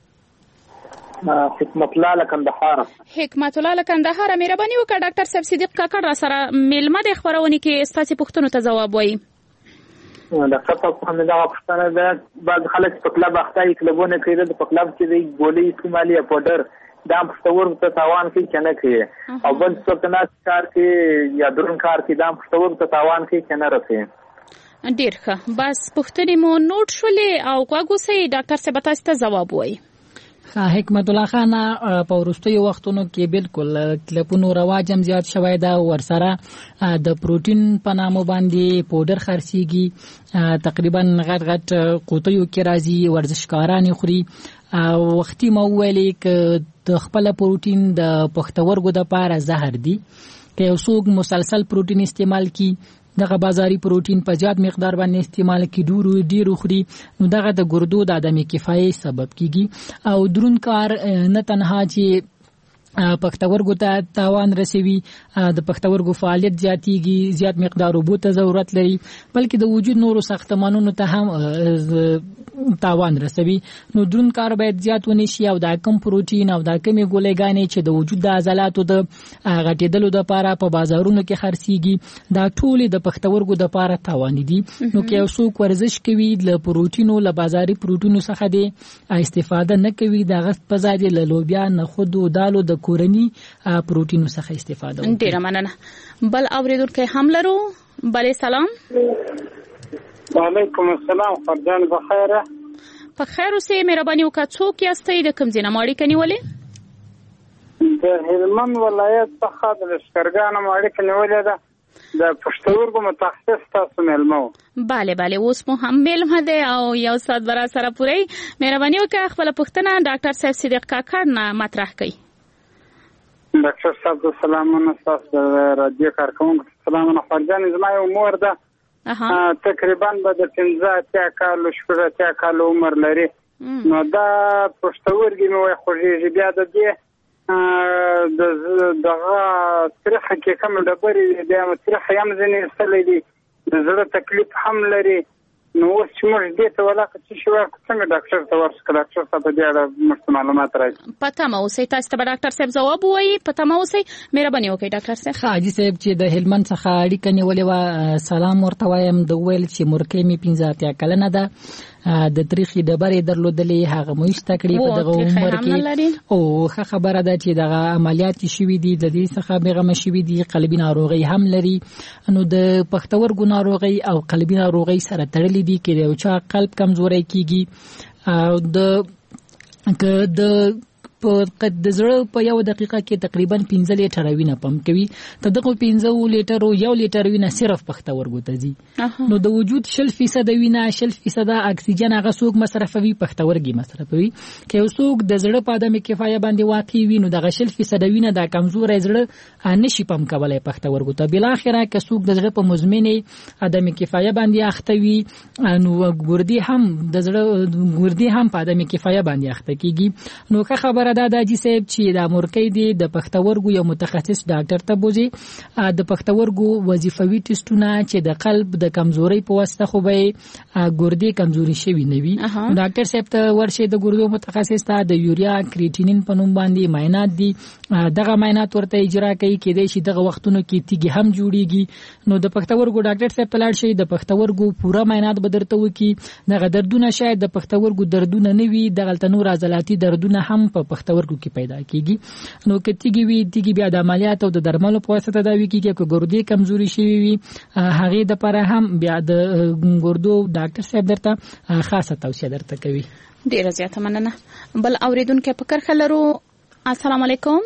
حکمت الله له کندهار. حکمت الله له کندهار. مهرباني وکړه ډاکټر صاحب صدیق کاکړ را سره میلمه د خبرونه کې ستاسو پوښتنو ته ځواب وایي. ډاکټر صاحب هم دا پوښتنه ده، بعض خلک په کلب اخته کلبونه کوي، د په کلب کې د ګولۍ استعمالي یا پودر دا پښتور ته تاوان کوي کنه کوي، او بل څه نه کار کوي یا درون کار کوي دا پښتور ته تاوان کوي کنه رسي. ډیر ښه. بس پوښتنې مو نوٹ شولې او غوښوسې ډاکټر صاحب تاسو ته جواب وایي. حکمت الله خان په وروستیو وختونو کې بالکل کلپونو رواج هم زیات شوی دا، ورسره د پروتین په نامو باندې پودر خرڅيږي، تقریبا غټ غټ قوتیو کې راځي، ورزشکاران خوري. وختي مو ویلې ک د خپل پروتین د پښتورګو د پاره زهر دي، که یو څوک مسلسل پروتین استعمال کی دغه بازاري پروتین په زیات مقدار باندې استعمال کی ډورو ډیرو خوري، نو دغه د ګردو د عدم کفایت سبب کیږي او درون کار نه تنها چې پښتورګو ته تاوان رسوي، د پښتورګو فعالیت زیاتیږي، زیات مقدار اوبو ته ضرورت لري، بلکې د وجود نورو ساختمانونو ته هم تاوان رسوي. نو درون کار باید زیات ونشي او دا کم پروتین او دا کمی ګولېګانې چې د وجود د عضلاتو د غټېدلو لپاره په بازارونو کې خرڅيږي دا ټول د پښتورګو لپاره تاوان دي. نو که یو څوک ورزش کوي له پروتینو له بازاري پروتینو څخه دی استفاده نه کوي، دا غست په ځای د لوبیا نه خود او دالو د کورنی پروتینو څخه استفاده وکړي. ډیره مننه. بل اوریدونکو هم لرو. بله سلام. وعلیکم السلام. فرجان بخیره. په خیر اوسئ. مهرباني وکړه څوک یاستئ، د کوم ځای نه مو اړیکه نیولې؟ د هلمند ولایت څخه د لښکرګاه مو اړیکه نیولې ده، د پښتورګو متخصص تاسو میلمه وو. بله بله اوس مو هم میلمه دی او یو ساعت برا سره پوری. مهرباني وکړه خپل پوښتنه ډاکټر صاحب صدیق کاکړ نه مطرح کړئ. ډاکټر صاحب د سلامونه تاسو د رادیو کارکونکو سلامونه. فرجان زما یو مور ده، تقریبا به د پنځه اتیا کالو شپږ اتیا کالو عمر لري، نو دا پښتورګي مې وایي خوږېږي، بیا د دې د دغه تریخه کې کوم ډبرې بیا تریخه هم ځینې ایستلی دي، د زړه تکلیف هم لري. نو اوس چې موږ دې ته ولاقه څه شي ورکړو څنګه ډاکټر ته ورشو؟ ډاکټر صاحب په دې اړه موږ معلومات راځي. په تمه اوسئ، تاسو ته به ډاکټر صاحب ځواب ووایي. په تمه اوسئ. مهرباني وکړئ ډاکټر صاحب. حاجي صاحب چې د هلمند څخه اړیکه نیولې وه، سلام ورته وایم. د ویل چې مورکۍ مې پنځه اتیا کلنه ده، د تریخي ډبرې درلودلې، هغه مو ایسته کړې په دغه عمر کې، او ښه خبره ده چې دغه عملیات شوي دي، د دې څخه بېغمه شوي دي، قلبي ناروغي هم لري. نو د پښتورګو ناروغي او قلبي ناروغي سره تړلې دي، کې د یو چا قلب کمزوری کیږي او د که د په د زړه په یو دقیقه کې تقریبا پنځه لیټره وینه پمپ کوي، ته دغه پنځه لیټرو یو لیټر وینه صرف پښتورګو ته ځي. نو د وجود شل فیصد وینه شل فیصد اکسیجن هغه څوک مصرفوي، پښتورګي مصرفوي. که یو څوک د زړه په عدم کفایت باندې واقع وي، نو دغه شل فیصد وینه د کمزوري زړه نشي پمپ کولای پښتورګو ته. بل اخره که څوک د زړه په مزمن عدم کفایت باندې اخته وي، نو ګردي هم د زړه ګردي هم په عدم کفایت باندې اخته کیږي. نو که خبره دا د جی صاحب چې د مورکۍ دی د پښتورګو یو متخصص ډاکټر ته بوزي، د پښتورګو وظیفوي ټیسټونه چې د قلب د کمزوري په واسطه خو به ګردې کمزوري شوي نه وي، ډاکټر صاحب ته ورشي د ګردو متخصص ته د یوریا کریټینین په نوم باندې معاینات دي، دغه معاینات ورته اجرا کوي، کېدای شي دغه وختونو کې تیږي هم جوړیږي. نو د پښتورګو ډاکټر صاحب ته لاړ شي، د پښتورګو پوره معاینات به درته وکړي. دغه دردونه شاید د پښتورګو دردونه نه وي، دغه نور عضلاتي دردونه هم په پښتورګو کې پیدا کیږي. نو کتیږي وی دیږي بیا د عملیات او د درملو په واسطه دا وی کیږي چې ګردې کمزوري شي وي، هغه د لپاره هم بیا د ګردو ډاکټر صاحب درته خاصه توصیه درته کوي. ډیره زیاته مننه. بل اوریدونکو په کرخه لرو. السلام علیکم.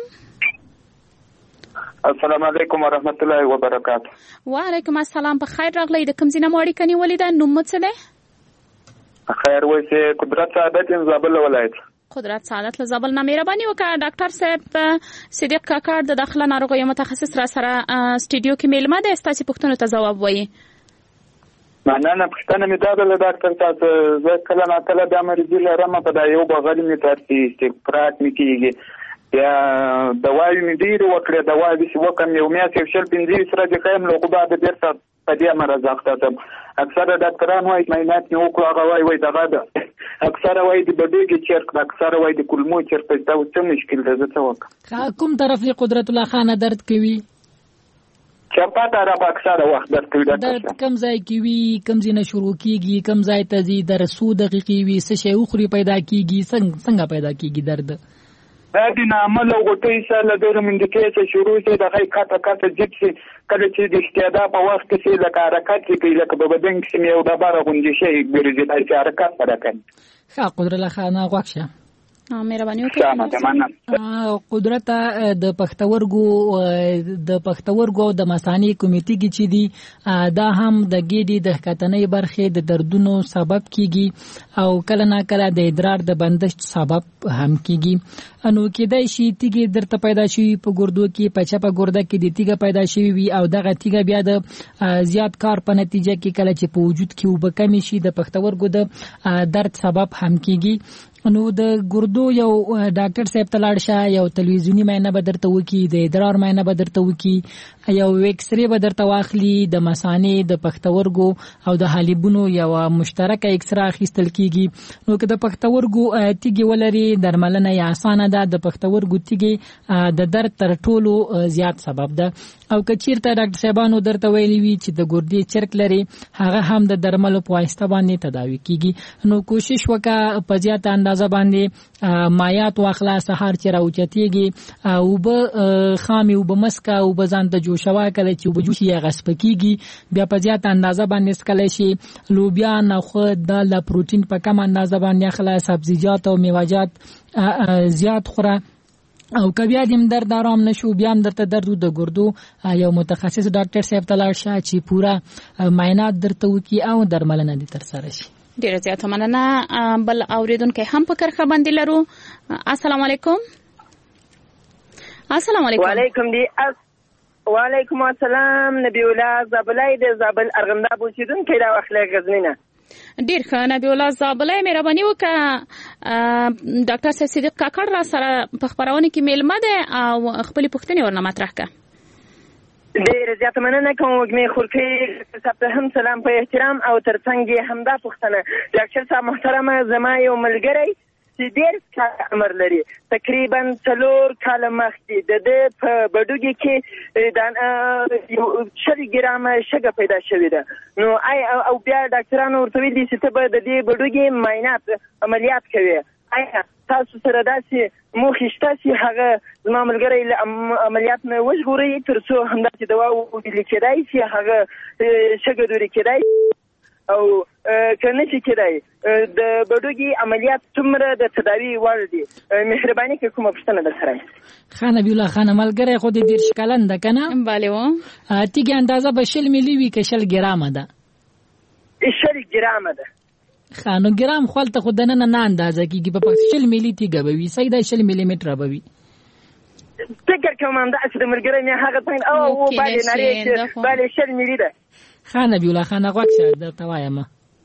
السلام علیکم ورحمت الله وبرکاته. وعلیکم السلام. په خیر راغلی. د کوم ځای نه مو اړیکه نیولې ده؟ نوم څه دی؟ خیر وایي قدرت سعادت زابل ولایت. قدرت سعادت له زابل نه. مهرباني وکړه ډاکټر صاحب صدیق کاکړ د داخله ناروغیو متخصص را سره سټوډیو کې میلمه دی، ستاسو پوښتنو ته ځواب وایي. مننه. پوښتنه مې دا ده له ډاکټر صاحب، زه کله ناکله دا مریضي لرم، په دا یو بغل مې درد استفراق مې کېږي، بیا دوايي مې ډېرې وکړې، دوايي داسې وکړم یو میاشت یو شل پنځه ویشت ورځې ښه یم، له خو بعد بېرته په دې مرض اخته شم. اکثره ډاکټران وایي معاینات مې وکړو، هغه وایي وایي دغه ده، اکثره وایي د بډوګي چرک ده، اکثره وایي د کولمو چرک ده. دا څه مشکل ده؟ زه څه وکړم؟ کوم طرف یې قدرت الله خان درد کوي؟ چپا طرف اکثره وخت درد کوي. درد کم ځای کې وي، کم ځای نه شروع کېږي، کم ځای ته ځي، در څو دقیقې وي، څه شی وخوري پیدا کېږي، څنګه پیدا کېږي درد؟ دا د نعمل او غټۍ سره له ډېرو منډکې شروع شي، دغه کاته کاته جیب شي، کله چې د استعدا په وخت کې چې لکه حرکت کوي، لکه په بدن کې مې یو ډبره غوندې شي ګرځي، دا چې حرکت سره کوي. ښه قدرت الله خان غوږ شه. مهرباني وکړئ. قدرت د پښتورګو د پښتورګو د مثانې کمیټې کې چې دي دا هم د ګېډې د ښکتنۍ برخې د دردونو سبب کیږي او کله نا کله د ادرار د بندش سبب هم کیږي. نو کېدای شي تیږې درته پیدا شي په ګردو کې، په چپه ګرده کې د تیږه پیدا شي وي او دغه تیږه بیا د زیات کار په نتیجه کې کله چې په وجود کې اوبه کمې شي د پښتورګو د درد سبب هم کیږي. نو د ګردو یو ډاکټر صاحب ته لاړ شه، یو تلویزیونی معاینه به درته وکړي، د ادرار معاینه به درته وکړي، یو ایکس ری به درته واخلي، د مثانې د پښتورګو او د حالبونو یو مشترکه ایکس را اخیستل کیږي. نو که د پښتورګو تیږې ولري درملنه یې اسانه ده. د پښتورګو تیږې د درد تر ټولو زیات سبب ده. او که چیرته ډاکټر صاحبانو درته ویلي وي چې د ګردې چرک لري، هغه هم د درملو په واسطه باندې تداوي کیږي. نو کوشش وکړه په زیاته اندازه باندې مایات واخلا، سهار چې راوچتېږي او به خامي او به مسکا او به ځان ته جوشوا، کله چې به جوشي هغه سپکیږي بیا په زیاته اندازه باندې سکلی شي. لوبیا، نخود، دال د پروتین په کم اندازه باندې اخلا، سبزیجات او میوه‌جات زیات خوره. او که بیا دیم درد آرام نشو، بیا هم درته درد د ګردو یو متخصص ډاکټر صاحب ته لاړ شه چې پورا معاینات درته وکړي او درملنه دې ترسره شي. ډیره زیاته مننه. بل اوریدونکو هم په کرخه باندې لرو. السلام علیکم. السلام علیکم. وعلیکم دی اس وعلیکم السلام. نبی الله زابلای د زابل ارغنداب اوسیدونکو دا اخلاق غزنینه. ډیر ښه نبی الله زابلای، مهرباني وکړه ډاکټر صدیق کاکړ را سره په خبرونه کې میلمه ده او خپل پوښتنې ورنه مطرح کړه. ډیر زیات مننه کوم وګمه خورکې سپه هم سلام په احترام او ترڅنګ هم دا پوښتنه ډاکټر صاحب محترمه، زما یو ملګری چې ډیر ښه عمر لري، تقریبا څلور کاله مخکې د دې په بډوګي کې د شل ګرامه شګه پیدا شوې ده. نو آی او بیا ډاکټرانو ورته ویلي چې ته به د دې بډوګي معاینات عملیات کوي. آیا تاسو سره داسې موخې شته چې هغه زما ملګری له عملیات نه وژغوري تر څو همداسې دوا ولیکل کېدای شي، هغه شګه دوړې کېدای او کنه چې کېدای د بډوګي عملیات څومره د تداوی وړ دي؟ مهرباني کوئ کومه پوښتنه درسره. خان نبی الله خان ملګری خو دې ډېر شکلن ده کنه؟ بله و. تیږه اندازه به شل ملي وي که شل ګرامه ده؟ شل ګرامه ده. خانو ګرام خپل ته خو دننه نه اندازه کیږي، په شل ملي تیږه به وي، صحیح ده شل ملي متره به وي. فکر کوم همداسې د ملګری مې هغه څنګه او باندې نری باندې شل ملي ده. خان نبی الله خان غوښ شه درته وایم.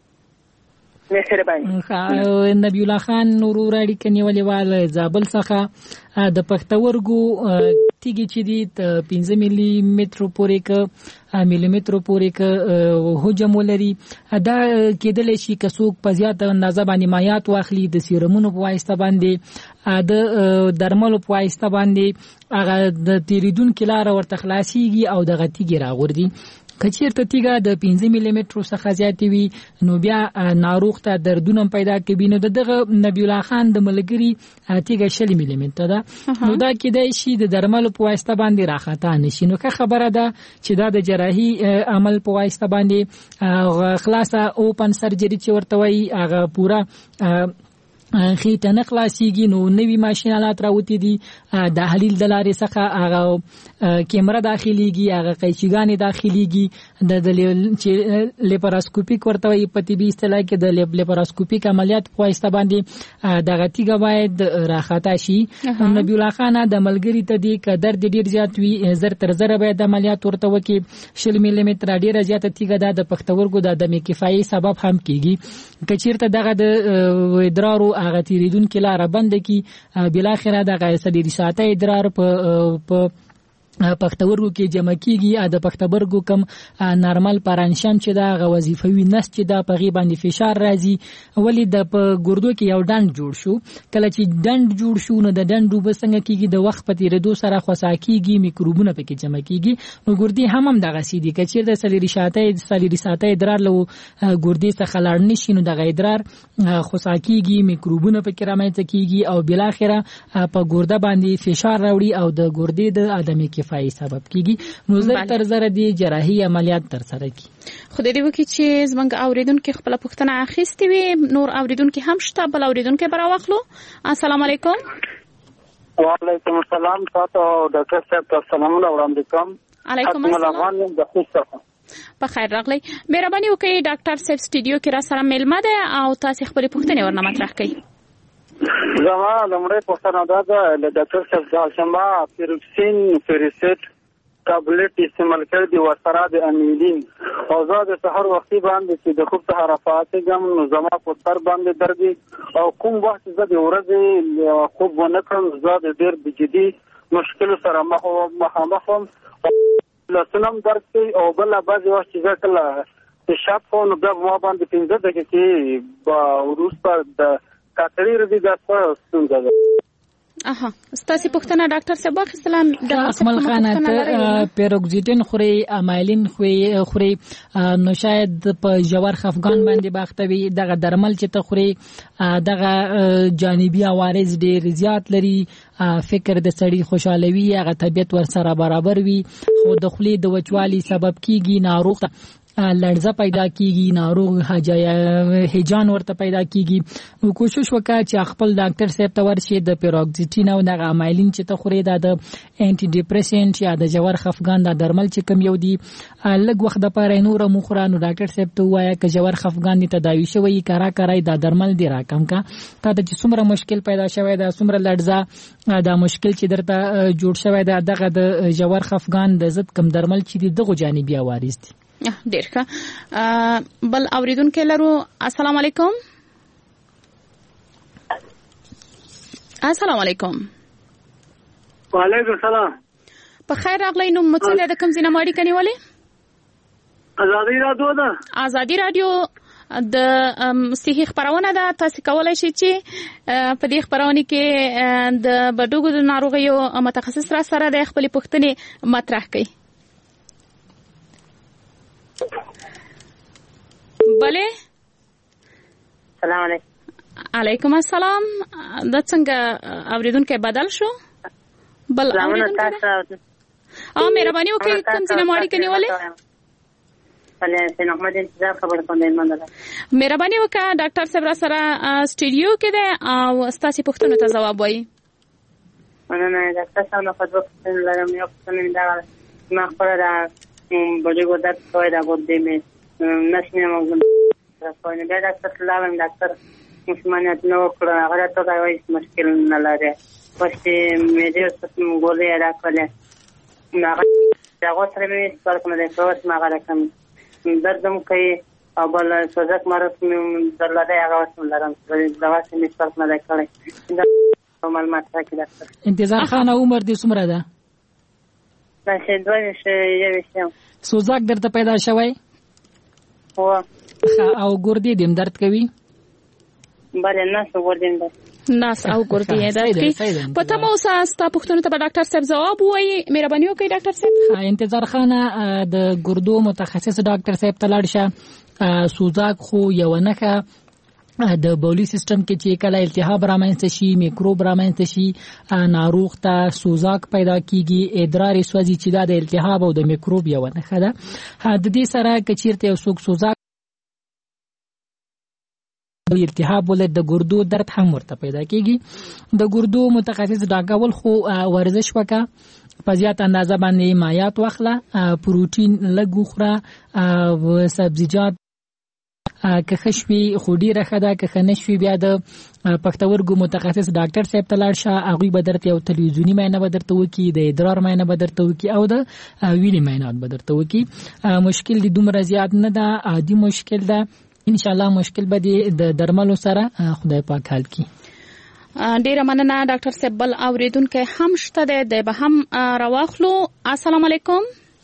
مهرباني. نبی الله خان نورو راډي کني ولې زابل څخه د پښتورګو تیږي چې دي پنځه ملي متر پورې ک ملي متر پورې ک حجم ولري، دا کېدل شي که څوک په زیاته اندازه باندې مایات واخلي، د سیرمونو په واسطه باندې، د درملو په واسطه باندې هغه د تیریدونکو لاره ورته خلاصيږي او دغه تیږي راغورځي. که چیرته تیږه د پنځه ملي مترو څخه زیاتې وي نو بیا ناروغ ته دردونه پیدا کوي. نو دغه نبی الله خان د ملګری تیږه شل ملي متره ده، نو دا کېدای شي د درملو په واسطه باندې راخطا نشي. نو که خبره ده چې دا د جراحي عمل په واسطه باندې خلاصه اوپن سرجري چې ورته وایي هغه پورا خېټه نه خلاصيږي نو نوي ماشينالات راوتی دي د تحلیل د لارې څخه هغه کیمرا داخليږي هغه قیچیګانې داخليږي د چې لیپاراسکوپیک ورته وي په طبي اصطلاح کې د لیپاراسکوپیک عملیات په واسطه باندې د غتیګه باید راخاته شي. نبی الله خان د ملګری ته دی ک درد ډیر زیات وي زر تر زر باید د عملیات ورته وکي شل ملي متر ډیر زیات تیګه د پښتورګو د دمې کفایي سبب هم کیږي کچیرته دغه د ادرارو هغه تیریدون کې لاره بند کی بل اخره د غیصدي ساته ادرار په پښتورګو کې جمع کیږي د پښتورګو کم نارمل پرانشم چې دا وظیفوي نس چې دا په غي باندې فشار راځي ولی د ګردو کې یو ډند جوړ شو کله چې ډند جوړ شو نو د ډندو بسنګ کیږي د وخت په تیریدو سره خصا کیږي میکروبونه پکې جمع کیږي نو ګردي هم هم دغه سیدي کچیر د سلیری شاته سلیری ساته ادرار له ګردي څخه لاړ نشي نو د ادرار خصا کیږي میکروبونه پکې رامنځته کیږي او بل اخره په ګرده باندې فشار راوړي او د ګردي د ادمي کې فای سبب کیږي نو زر تر زر دي جراحي عملیات تر سره کی. خدای دې وکړي چې زمونږ اوریدونکو خپل پوښتنه اخیستې وي نور اوریدونکو هم شته بل اوریدونکو برا واخلو. السلام علیکم. وعلیکم السلام تاسو ډاکټر صاحب ته سلامونه وړاندې کوم. علیکم السلام. د خوشته په خیر راغلی. مهرباني وکړئ ډاکټر صاحب سټوډیو کې را سره ملمه ده او تاسو خپل پوښتنه ورنه مطرح کړئ. زما لمړی پوښتنه دا ده له ډاکټر صاحب ځل شمه پیروکسین فریسټ ټابلیټ استعمال کړی دی ورسره د امیلین او زه د سحر وختي باندې چې د خوب څخه رافعات ګم نو زما په سر باندې درد او کوم وخت زه د ورځې خوب ونه کړم زه د ډېر بجدي مشکل سره مخامخ وم لاسنم درد کوي او بل بعضې وخت چې زه کله پیشاب کوم نو بیا ما باندې پنځه دقیقې وروسته د کاتري ردی د ستونزه ده. اها ستاسو پوښتنه ډاکټر صاحب واخیستلم د اکمل خان ته پیروکسیټین خوري امایلین خوري نو شاید په جوار خفقان باندې باختوي دغه درمل چې ته خوري دغه جانبي عوارض ډیر زیات لري فکر د سړی خوشالوي هغه طبيعت ور سره برابر وي خو د خولي د وچوالي سبب کیږي ناروغ لړزه پیدا کیږي ناروغ هجان ورته پیدا کیږي نو کوشش وکړه چې خپل ډاکټر صاحب ته ورشي د پیروکسیټین او د امایلین چې ته خوري د انټي ډیپریسنټ یا د جوار خفقان د درمل چې کم یو دي لږ وخت د پاره نور مخره نو ډاکټر صاحب ته وایا چې جوار خفقان دي تداوي شوی کارا کارای د درمل دی راکم کا تا د څومره مشکل پیدا شوی د څومره لړزه دا مشکل چې درته جوړ شوی د دغه د جوار خفقان د ضد کم درمل چې دغه جانبي عوارض دي. ډیر ښه بل اوریدونکو لرو. السلام علیکم. السلام علیکم. وعلیکم السلام. په خیر راغلی. نو مڅله د کوم ځای نه ماړی کني ولی ازادي رادیو ده. ازادي رادیو د صحیح خبرونه ده تاسو کولای شئ چې په دې خبرونه کې د بډوګو د ناروغیو متخصص را سره د خپل پوښتنې مطرح کړئ. بله سلام علیکم. علیکم السلام. د څنګه اوریدونکو بدل شو بل اوریدونکو اه مهرباني وکړئ کوم څه نه ماړی کني ولې بله سین احمد انتظار خبر کوم مننه. مهرباني وکړه ډاکټر صاحب را سره سټوډیو کې ده او ستاسو پوښتنو ته ځواب وایي. مننه ډاکټر صاحب نو خبرو څنګه لرم یو څه دا ما خبره ده بډې ګو درد کوي دا ګو دې مې نشنه موږ راځو نه دا څه لاوم ډاکټر مسمانیت نو کړه هغه ته دا وایي مشکل نه لري پښې مې دې څه ګولې راکړل نه هغه سره مې سپارک نه کوي ما غره کوم دردم کوي او بل سوزک مرض مې درلته هغه وسم لرم دا واسه مې سپارک نه کوي دا معلومات راکړه ډاکټر. انتظار خان عمر دې څومره ده؟ دا څه دوه شي یو شي. سوزک درته پیدا شوی؟ هو. او ګردې دې درد کوي؟ بله ناس ګردې درد ناس او ګردې درد کوي. پته مو ساستا پښتون ته ډاکټر صاحب جواب وایي. مهرباني وکړئ ډاکټر صاحب. انتظار خانه د ګردو متخصص ډاکټر صاحب ته لاړ شه. سوزک خو یو نه د بولی سیستم کې چې کله التهاب رامنځته شي میکروب رامنځته شي ناروغ ته سوزاک پیدا کیږي ادرار سوځي چې دا د التهاب او د میکروب یو نه خده د دې سره کچیرته یو څوک سوزاک التهاب ولې د ګردو درد هم ورته پیدا کیږي. د ګردو متخصص ډاکټر خو ورزش وکا په زیات اندازه باندې مایعات واخله، پروتین لږ وخوره، سبزیجات که خشوي خو ډیره خدا که خنشوي بیا د پښتورګو متخصص ډاکټر صاحب ته لاړ شه، هغه به درته یو تلویزیونی معاینه به درته وکړي، د ادرار معاینه به درته وکړي او د وینې معاینات به درته وکړي. مشکل دې دومره زیات نه ده، عادي مشکل ده، ان شاء الله مشکل به دې د درملو سره خدای پاک حل کړي. ډیره مننه ډاکټر صاحب. بل اوریدونکو هم شته ده، د به هم راواخلو. السلام علیکم.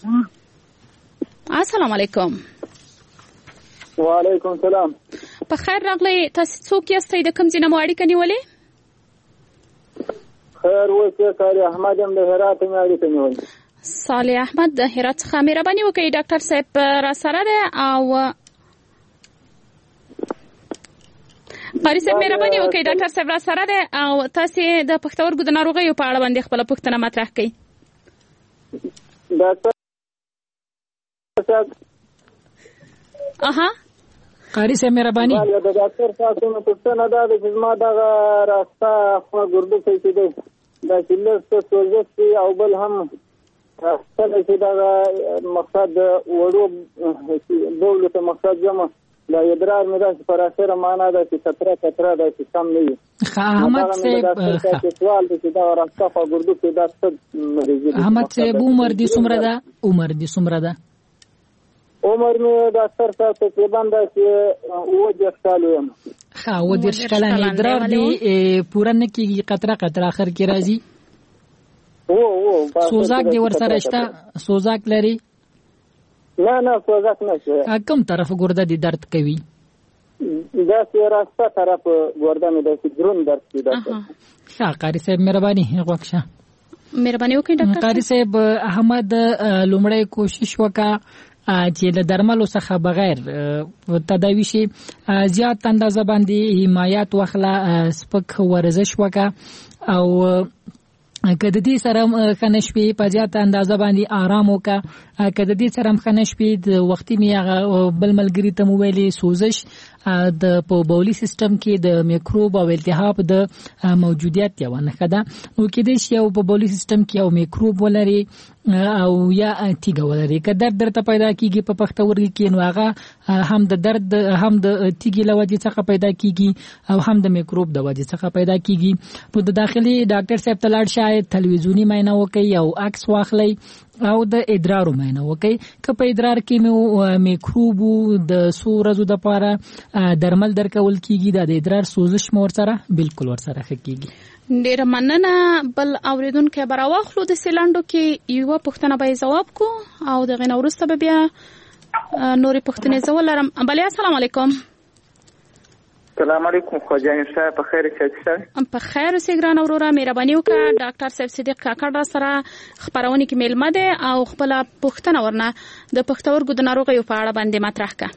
السلام علیکم. وعلیکم السلام. په خیر راغلی. تاسو څوک یاستئ؟ د کوم ځای نه مو اړیکه نیولې؟ خیر اوسه. صالح احمد هم د هرات نه اړیکه نیولې. صالح احمد د هرات څخه مهرباني وکړئ ډاکټر صاحب را سره ده او قاری صاحب مهرباني وکړئ ډاکټر صاحب را سره ده او تاسو د پښتورګو د ناروغیو په اړه باندې خپل پوښتنه مطرح کړئ. ډاکټر صاحب اها قاری صاحب مهرباني. دا د ډاکټر صاحب نو پوښتنه ده چې ما دا راستا خو ګردو کې چې دا چې څه سوزش او بل هم څه چې دا مقصد وړو دولت مقصد جمع لا ادرار مې دا پر اخره معنا ده چې کتره کتره ده چې کم نه وي. احمد صاحب سوال دې چې دا راستا خو ګردو کې دا څه مریض. احمد صاحب عمر دې څومره ده؟ عمر دې څومره ده؟ عمر مې ډاکټر صاحب تقریبا دا چې اووه دېرش کاله یم. ښه اووه دېرش کاله ادرار دې پوره نه کېږي، قطره قطره اخر کې راځي. او او سوزاک دې ورسره شته؟ سوزاک لري؟ نه نه سوزاک نشته. کوم طرف ګرده دې درد کوي؟ دا چې راسته طرف ګرده مې د ګرون درد کوي. ښه قاری صاحب مهرباني وکړه. مهرباني وکړئ ډاکټر قاری صاحب. احمد لومړی کوشش وکړه چې د درملو څخه بغیر تداوی شي، زیات اندازه باندې حمایت واخله، سپک ورزش وکړه او کله دې سره خنشپي په زیات اندازه باندې آرام وکړه. کله دې سره خنشپي د وختي میغه بل ملګری ته مویلې سوزش د په بولی سیستم کې د میکروب او التهاب د موجودیت یو نه خدا نو کې دې شی او په بولی سیستم کې او میکروب ولري او یا تیګه ولري. که درد درته پیدا کیږي په پښتورګي کې نو هغه هم د درد هم د تیګي لوجې څخه پیدا کیږي او هم د میکروب د وجې څخه پیدا کیږي. نو د داخلي ډاکټر صاحب ته لاړ شئ، تلویزیونی معاینه وکړئ او عکس واخلئ او د ادرار معاینه وکړئ. که په ادرار کې مو میکروب د څو ورځو دپاره درمل درکول کیږي، د ادرار سوزش مو ورسره بالکل ورسره ښه کیږي. ډیره مننه. بل اوریدونکو به راواخلو د سیلانډو کې یو پوښتنه به جواب کو او د غنه ورسته به بیا نورې پوښتنې زول لرم. بل السلام علیکم. السلام علیکم خوجان صاحب. په خیر اوسئ؟ په خیر اوسئ ګران اورورا. مهرباني وکړه ډاکټر صاحب صدیق کاکړ را سره خبرونه کې میلمه ده او خپل پوښتنه ورنه د پښتورګو د ناروغیو په اړه باندې مطرح کړه.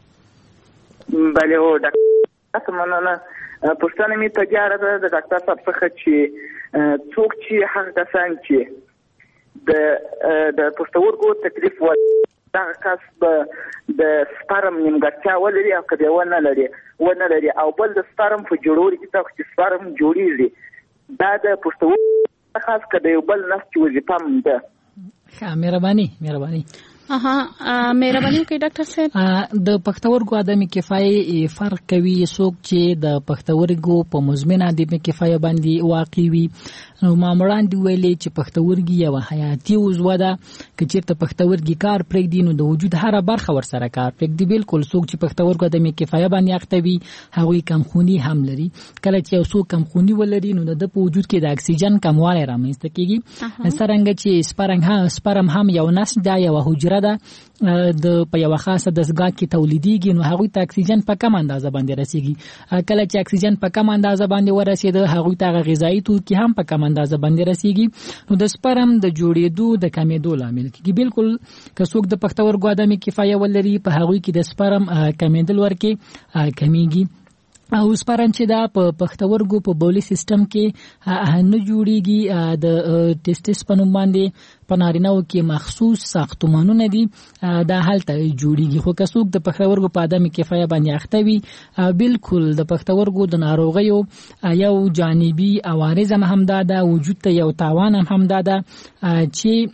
بله هو ډاکټر مننه. پوښتنه مې په اړه ده د ډاکټر صاحب څخه چې څوک چې هغه کسان چې د د پښتورګو تکلیف و دا کس به د سپرم نیمګړتیا ولري او کله ونه لري ونه لري او بل د سپرم په جوړولو کې چې سپرم جوړیږي دا د پښتورګو خاص کده یو بل نس چې وظیفه هم ده. ښه مهرباني مهرباني. اها مهرباني وکړئ ډاکټر صاحب. د پښتورګو عدم کفایه فرق کوي. څوک چې د پښتورګو په مزمن عدم کفایه باندې واقع وي نو معمولاً دی ویلې چې پښتورګي یو حیاتي عضو ده. که چیرته پښتورګي کار پرېږدي نو د وجود هر برخه ورسره کار پرېږدي. بالکل څوک چې پښتورګو عدم کفایه باندې اخته وي هغوی کمخوني هم لري. کله چې یو څوک کمخوني ولري نو د په وجود کې د اکسیجن کموالی رامنځته کیږي. څرنګه چې سپرم هم سپرم هم یو نسج ده، یو حجره ده د په یو خاصه دستګاه کې تولیدېږي نو هغوی ته اکسیجن په کم اندازه باندې رسیږي. کله چې اکسیجن په کم اندازه باندې ورسېده هغوی ته غذایي توکي هم په کم اندازه باندې رسیږي نو د سپرم د جوړېدو د کمېدو لامل کیږي. بالکل که څوک د پښتورګو عدم کفایه ولري په هغوی کې د سپرم کمېدل ورکې کمیږي. او سپارن چې دا په پښتورګو په بولی سیستم کې نه جوړیږي د ټیسټس په نوم باندې په نارینه‌و کې مخصوص ساختمانونه دي دا هلته جوړیږي خو که څوک د پښتورګو په عدم کفایه باندې اخته وي بالکل د پښتورګو د ناروغیو یو جانبي عوارض هم همدا ده وجود ته یو تاوان هم همدا ده چې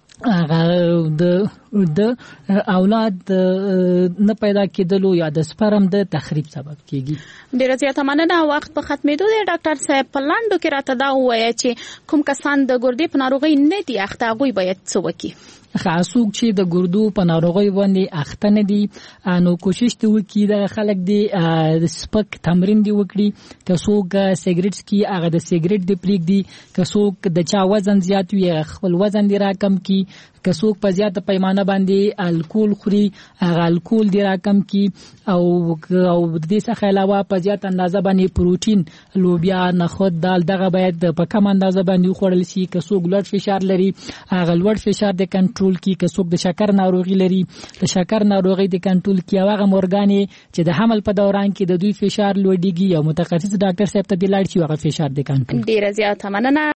د د اولاد نه پیدا کېدلو یا د سپرم د تخریب سبب کیږي. ډیره زیاته مننه. وخت په ختمېدو دی ډاکټر صاحب. په لاندو کې راته دا ووایه چې کوم کسان د ګردې په ناروغۍ نه دي اخته هغوی باید څه وکړي؟ خاصوک چې د ګردو په ناروغۍ باندې اخته نه دي نو کوشش ته وکړي د خلک دی سپک تمرین دی وکړي. که څوک سیګریټ سکي هغه د سیګریټ دی پرېږدي. که څوک د چا وزن زیات وي خپل وزن دی راکم کی. که څوک په زیاته پیمانه باندې الکول خوري هغه الکول دی راکم کی. او او د دې څخه علاوه په زیات اندازه باندې پروتین لوبیا نخود دال دغه باید په کم اندازه باندې خوړل شي. که څوک لوړ فشار لري هغه لوړ فشار د کنټرول کی. که څوک د شکر ناروغي لري د شکر ناروغي د کنټرول کی. هغه مورګانې چې د حمل په دوران کې د دوی فشار لوړیږي او متخصص ډاکټر صاحب ته دی لاړ شي هغه فشار د کنټرول. ډیره زیاته مننه.